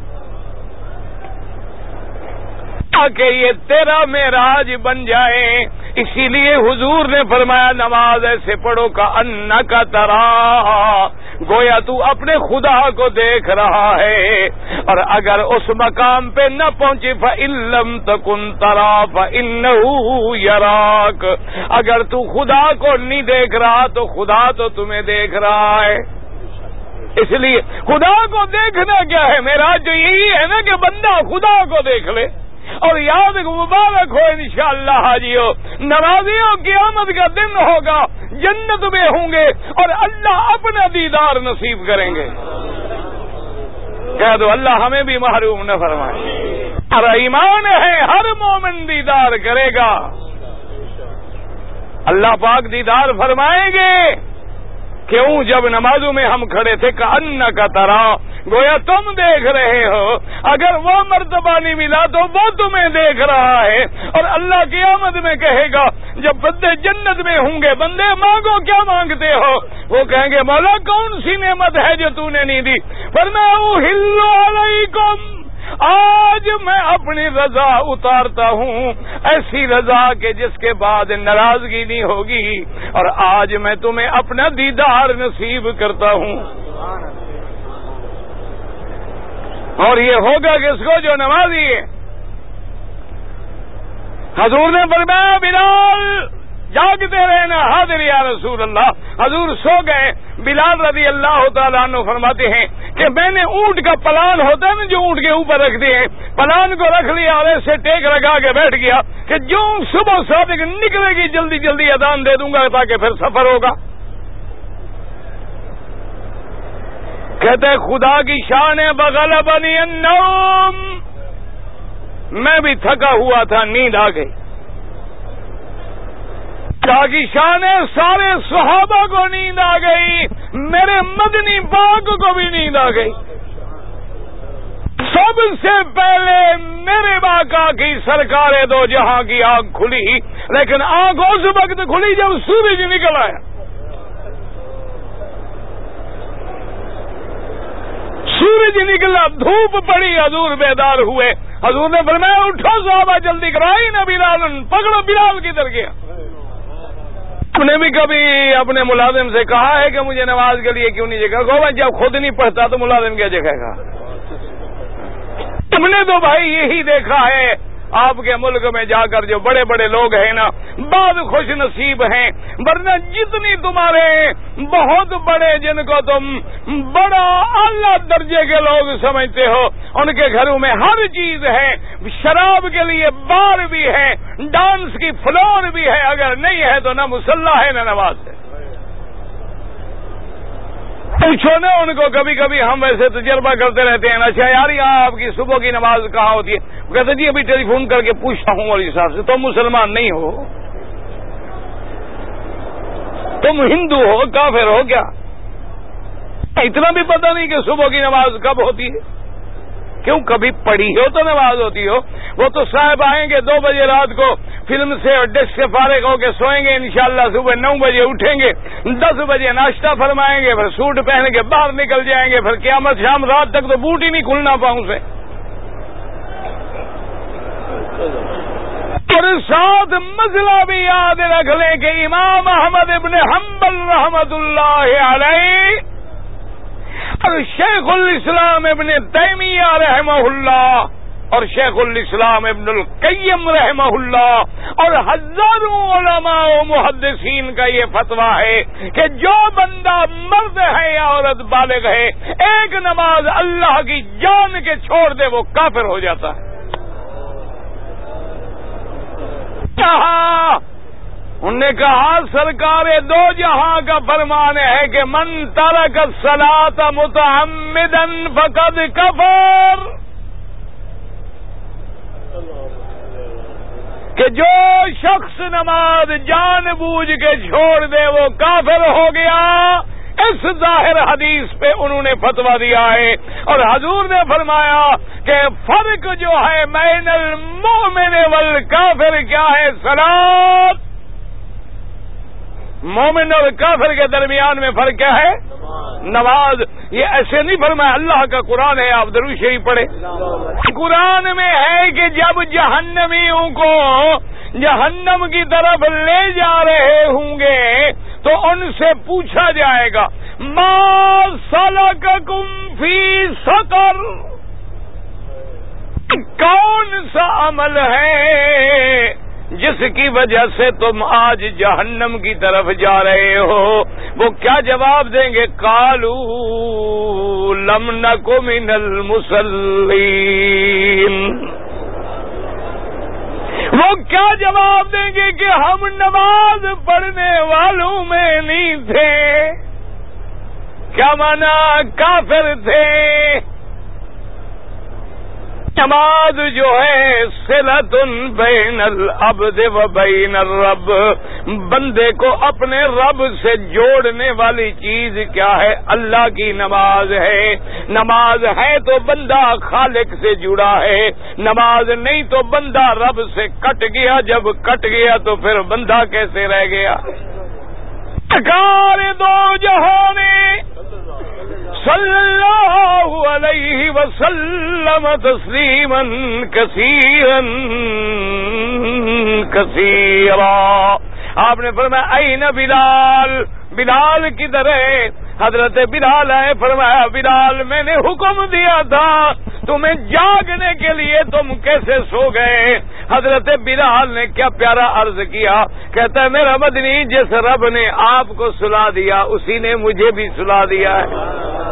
Speaker 1: تاکہ یہ تیرا معراج بن جائے۔ اسی لیے حضور نے فرمایا نماز ایسے پڑھو کا انا کا ترا، گویا تو اپنے خدا کو دیکھ رہا ہے، اور اگر اس مقام پہ نہ پہنچے فَإِن لَّمْ تَكُن تَرَى فَإِنَّهُ يَرَاكَ، اگر تو خدا کو نہیں دیکھ رہا تو خدا تو تمہیں دیکھ رہا ہے۔ اس لیے خدا کو دیکھنا کیا ہے؟ میرا جو یہی ہے نا کہ بندہ خدا کو دیکھ لے، اور یاد مبارک ہو انشاءاللہ حاجیو، نمازیوں قیامت کا دن ہوگا، جنت میں ہوں گے اور اللہ اپنا دیدار نصیب کریں گے۔ کہہ دو اللہ ہمیں بھی محروم نہ فرمائے۔ اور ایمان ہے ہر مومن دیدار کرے گا، اللہ پاک دیدار فرمائیں گے۔ کیوں؟ جب نمازوں میں ہم کھڑے تھے کأنک ترا، گویا تم دیکھ رہے ہو، اگر وہ مرتبہ نہیں ملا تو وہ تمہیں دیکھ رہا ہے۔ اور اللہ قیامت میں کہے گا جب بندے جنت میں ہوں گے، بندے مانگو کیا مانگتے ہو؟ وہ کہیں گے مولا کون سی نعمت ہے جو تو نے نہیں دی؟ فرمایا احل علیکم، آج میں اپنی رضا اتارتا ہوں، ایسی رضا کہ جس کے بعد ناراضگی نہیں ہوگی، اور آج میں تمہیں اپنا دیدار نصیب کرتا ہوں۔ اور یہ ہوگا کس کو؟ جو نمازی ہے۔ حضور نے فرمایا بلال جاگتے رہنا، حاضر یا رسول اللہ۔ حضور سو گئے، بلال رضی اللہ تعالیٰ عنہ فرماتے ہیں کہ میں نے اونٹ کا پلان ہوتا ہے نا جو اونٹ کے اوپر رکھتے ہیں، پلان کو رکھ لیا اور ایسے ٹیک لگا کے بیٹھ گیا کہ جو صبح صادق نکلے گی جلدی جلدی اذان دے دوں گا تاکہ پھر سفر ہوگا۔ کہتے ہیں خدا کی شان ہے بغلبنی النوم، میں بھی تھکا ہوا تھا، نیند آ گئی۔ خدا کی شان ہے سارے صحابہ کو نیند آ گئی، میرے مدنی پاک کو بھی نیند آ گئی۔ سب سے پہلے میرے باقا کی سرکار دو جہاں کی آنکھ کھلی، لیکن آنکھ اس وقت کھلی جب سورج نکل آیا۔ سورج نکلا، دھوپ پڑی، حضور بیدار ہوئے۔ حضور نے فرمایا اٹھو صحابہ جلدی کرائی نا بلال، پکڑو بلال کدھر گیا؟ آپ نے بھی کبھی اپنے ملازم سے کہا ہے کہ مجھے نماز کے لیے کیوں نہیں جگہ؟ گو بھائی جب خود نہیں پڑھتا تو ملازم کیا جگہ گا؟ تم نے تو بھائی یہی دیکھا ہے آپ کے ملک میں جا کر جو بڑے بڑے لوگ ہیں نا، بعض خوش نصیب ہیں، ورنہ جتنی تمہارے بہت بڑے جن کو تم بڑا اعلیٰ درجے کے لوگ سمجھتے ہو، ان کے گھروں میں ہر چیز ہے، شراب کے لیے بار بھی ہے، ڈانس کی فلور بھی ہے، اگر نہیں ہے تو نہ مصلی ہے نہ نماز ہے۔ پوچھو نا ان کو، کبھی کبھی ہم ویسے تجربہ کرتے رہتے ہیں، اچھا یار یہاں آپ کی صبح کی نماز کہاں ہوتی ہے؟ وہ کہتے جی ابھی ٹیلی فون کر کے پوچھتا ہوں، اور حساب سے تم مسلمان نہیں ہو، تم ہندو ہو، کافر ہو کیا؟ اتنا بھی پتہ نہیں کہ صبح کی نماز کب ہوتی ہے؟ کیوں کبھی پڑھی ہو تو نماز ہوتی ہو؟ وہ تو صاحب آئیں گے دو بجے رات کو فلم سے اور ڈسک سے فارغ ہو کے سوئیں گے، انشاءاللہ صبح نو بجے اٹھیں گے، دس بجے ناشتہ فرمائیں گے، پھر سوٹ پہن کے باہر نکل جائیں گے، پھر قیامت شام رات تک تو بوٹ ہی نہیں کھلنا پاؤں سے۔ اور ساتھ مسئلہ بھی یاد رکھ لیں کہ امام احمد ابن حنبل رحمت اللہ علیہ اور شیخ الاسلام ابن تیمیہ رحمہ اللہ اور شیخ الاسلام ابن القیم رحمہ اللہ اور ہزاروں علماء و محدثین کا یہ فتویٰ ہے کہ جو بندہ مرد ہے یا عورت بالغ ہے ایک نماز اللہ کی جان کے چھوڑ دے وہ کافر ہو جاتا ہے۔ کہا انہوں نے کہا سرکار دو جہاں کا فرمان ہے کہ من ترک الصلاۃ متعمدا فقد کفر، کہ جو شخص نماز جان بوجھ کے چھوڑ دے وہ کافر ہو گیا۔ اس ظاہر حدیث پہ انہوں نے فتویٰ دیا ہے، اور حضور نے فرمایا کہ فرق جو ہے بین المؤمن والکافر کیا ہے؟ صلاۃ۔ مومن اور کافر کے درمیان میں فرق کیا ہے؟ نماز۔ یہ ایسے نہیں فرمایا، اللہ کا قرآن ہے، آپ درود شریف پڑھیں۔ قرآن میں ہے کہ جب جہنمیوں کو جہنم کی طرف لے جا رہے ہوں گے تو ان سے پوچھا جائے گا ما سلککم فی سقر، کون سا عمل ہے جس کی وجہ سے تم آج جہنم کی طرف جا رہے ہو؟ وہ کیا جواب دیں گے؟ قالوا لم نک من المصلین۔ وہ کیا جواب دیں گے کہ ہم نماز پڑھنے والوں میں نہیں تھے۔ کیا مانا؟ کافر تھے۔ نماز جو ہے صلۃ بین العبد و بین الرب، بندے کو اپنے رب سے جوڑنے والی چیز کیا ہے؟ اللہ کی نماز ہے۔ نماز ہے تو بندہ خالق سے جڑا ہے، نماز نہیں تو بندہ رب سے کٹ گیا، جب کٹ گیا تو پھر بندہ کیسے رہ گیا؟ سرکار دو جہاں صلی اللہ علیہ وسلم تسلیما کثیرا کثیرا، آپ نے فرمایا این بلال، بلال کدھر ہے؟ حضرت بلال آئے، فرمایا بلال میں نے حکم دیا تھا تمہیں جاگنے کے لیے، تم کیسے سو گئے؟ حضرت بلال نے کیا پیارا عرض کیا، کہتا ہے میرا مدنی جس رب نے آپ کو سلا دیا اسی نے مجھے بھی سلا دیا ہے۔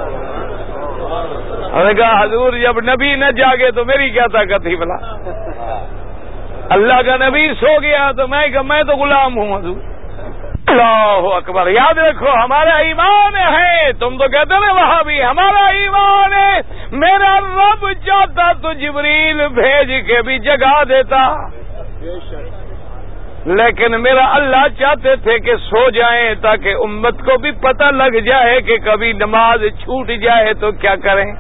Speaker 1: اور نے کہا حضور جب نبی نہ جاگے تو میری کیا طاقت تھی بلا؟ اللہ کا نبی سو گیا تو میں کہ میں تو غلام ہوں حضور۔ اللہ اکبر۔ یاد رکھو ہمارا ایمان ہے، تم تو کہتے نا وہاں بھی ہمارا ایمان ہے، میرا رب چاہتا تو جبریل بھیج کے بھی جگا دیتا، لیکن میرا اللہ چاہتے تھے کہ سو جائیں تاکہ امت کو بھی پتہ لگ جائے کہ کبھی نماز چھوٹ جائے تو کیا کریں،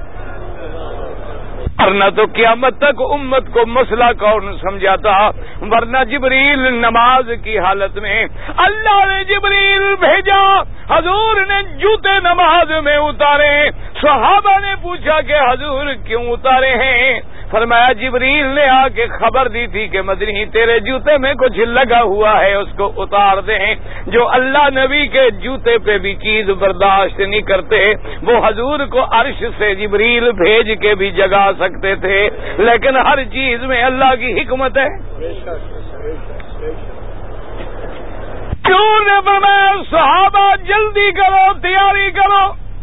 Speaker 1: ورنہ تو قیامت تک امت کو مسئلہ کون سمجھاتا؟ ورنہ جبریل نماز کی حالت میں اللہ نے جبریل بھیجا، حضور نے جوتے نماز میں اتارے، صحابہ نے پوچھا کہ حضور کیوں اتارے ہیں؟ فرمایا جبریل نے آ کے خبر دی تھی کہ مدنی تیرے جوتے میں کچھ لگا ہوا ہے اس کو اتار دیں۔ جو اللہ نبی کے جوتے پہ بھی چیز برداشت نہیں کرتے وہ حضور کو عرش سے جبریل بھیج کے بھی جگا سکتے تھے، لیکن ہر چیز میں اللہ کی حکمت ہے۔ کیوں نے فرمایا صحابہ جلدی کرو، تیاری کرو،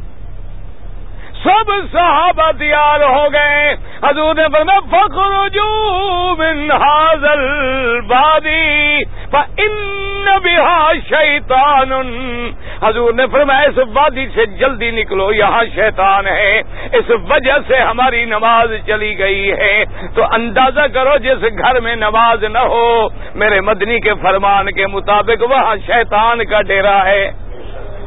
Speaker 1: سب صحابہ تیار ہو گئے۔ حضور نے فرمایا فخرجوا من هذا الوادی فإن بها شیطان، حضور نے فرمایا اس وادی سے جلدی نکلو، یہاں شیطان ہے، اس وجہ سے ہماری نماز چلی گئی ہے۔ تو اندازہ کرو جس گھر میں نماز نہ ہو میرے مدنی کے فرمان کے مطابق وہاں شیطان کا ڈیرا ہے،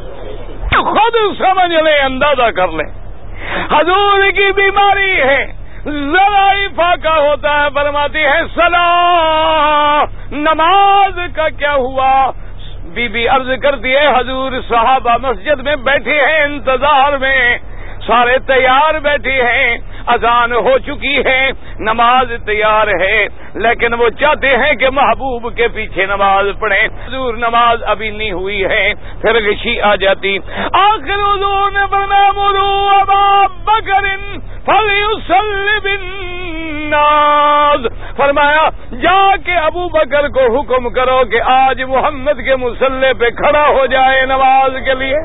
Speaker 1: خود سمجھ لیں، اندازہ کر لیں۔ حضور کی بیماری ہے، ذرا ہی فاقہ ہوتا ہے، فرماتی ہے صلاۃ، نماز کا کیا ہوا؟ بی بی عرض کرتی ہے حضور صحابہ مسجد میں بیٹھے ہیں انتظار میں، سارے تیار بیٹھے ہیں، اذان ہو چکی ہے، نماز تیار ہے، لیکن وہ چاہتے ہیں کہ محبوب کے پیچھے نماز پڑھیں۔ حضور نماز ابھی نہیں ہوئی ہے، پھر غشی آ جاتی۔ آخر حضور نے فرمایا مروا ابا بکر فلیصلی بالناس، فرمایا جا کے ابو بکر کو حکم کرو کہ آج محمد کے مصلی پہ کھڑا ہو جائے نماز کے لیے۔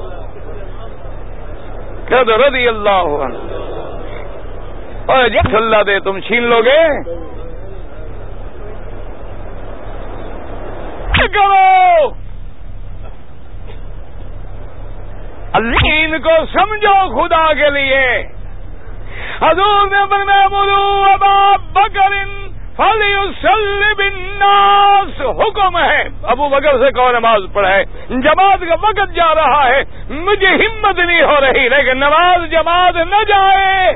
Speaker 1: رضی اللہ عنہ، اور جب اللہ دے تم چھین لو گے کرو، اللہ کو سمجھو خدا کے لیے۔ حضور نے فرمایا مروا ابا بکر فلیصلی بالناس، حکم ہے ابو بکر سے کہو نماز پڑھائے، جماعت کا وقت جا رہا ہے، مجھے ہمت نہیں ہو رہی لیکن نماز جماعت نہ جائے۔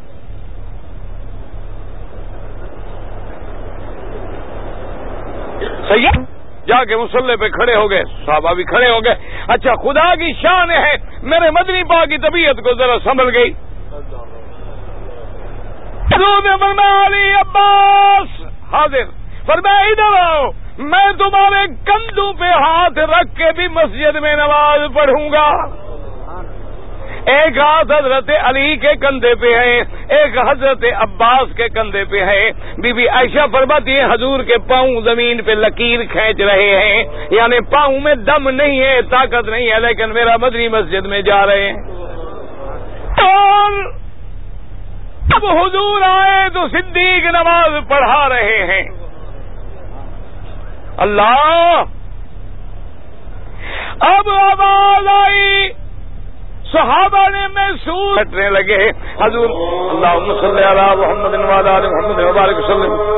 Speaker 1: صحیح، جا کے مصلی پہ کھڑے ہو گئے، صحابہ بھی کھڑے ہو گئے۔ اچھا خدا کی شان ہے، میرے مدنی پاک کی طبیعت کو ذرا سنبھل گئی۔ حضور نے فرمایا علی عباس حاضر، فرمایا ادھر آؤ، میں تمہارے کندھوں پہ ہاتھ رکھ کے بھی مسجد میں نماز پڑھوں گا۔ ایک ہاتھ حضرت علی کے کندھے پہ ہے، ایک حضرت عباس کے کندھے پہ ہے۔ بی بی عائشہ فرماتی ہے حضور کے پاؤں زمین پہ لکیر کھینچ رہے ہیں، یعنی پاؤں میں دم نہیں ہے، طاقت نہیں ہے، لیکن میرا مدنی مسجد میں جا رہے ہیں۔ اور اب حضور آئے تو صدیق نماز پڑھا رہے ہیں۔ اللہ، اب آواز آئی، صحابہ نے محسوس کرنے لگے، حضور اللہم صلی علی محمد وعلی آل محمد وبارک وسلم۔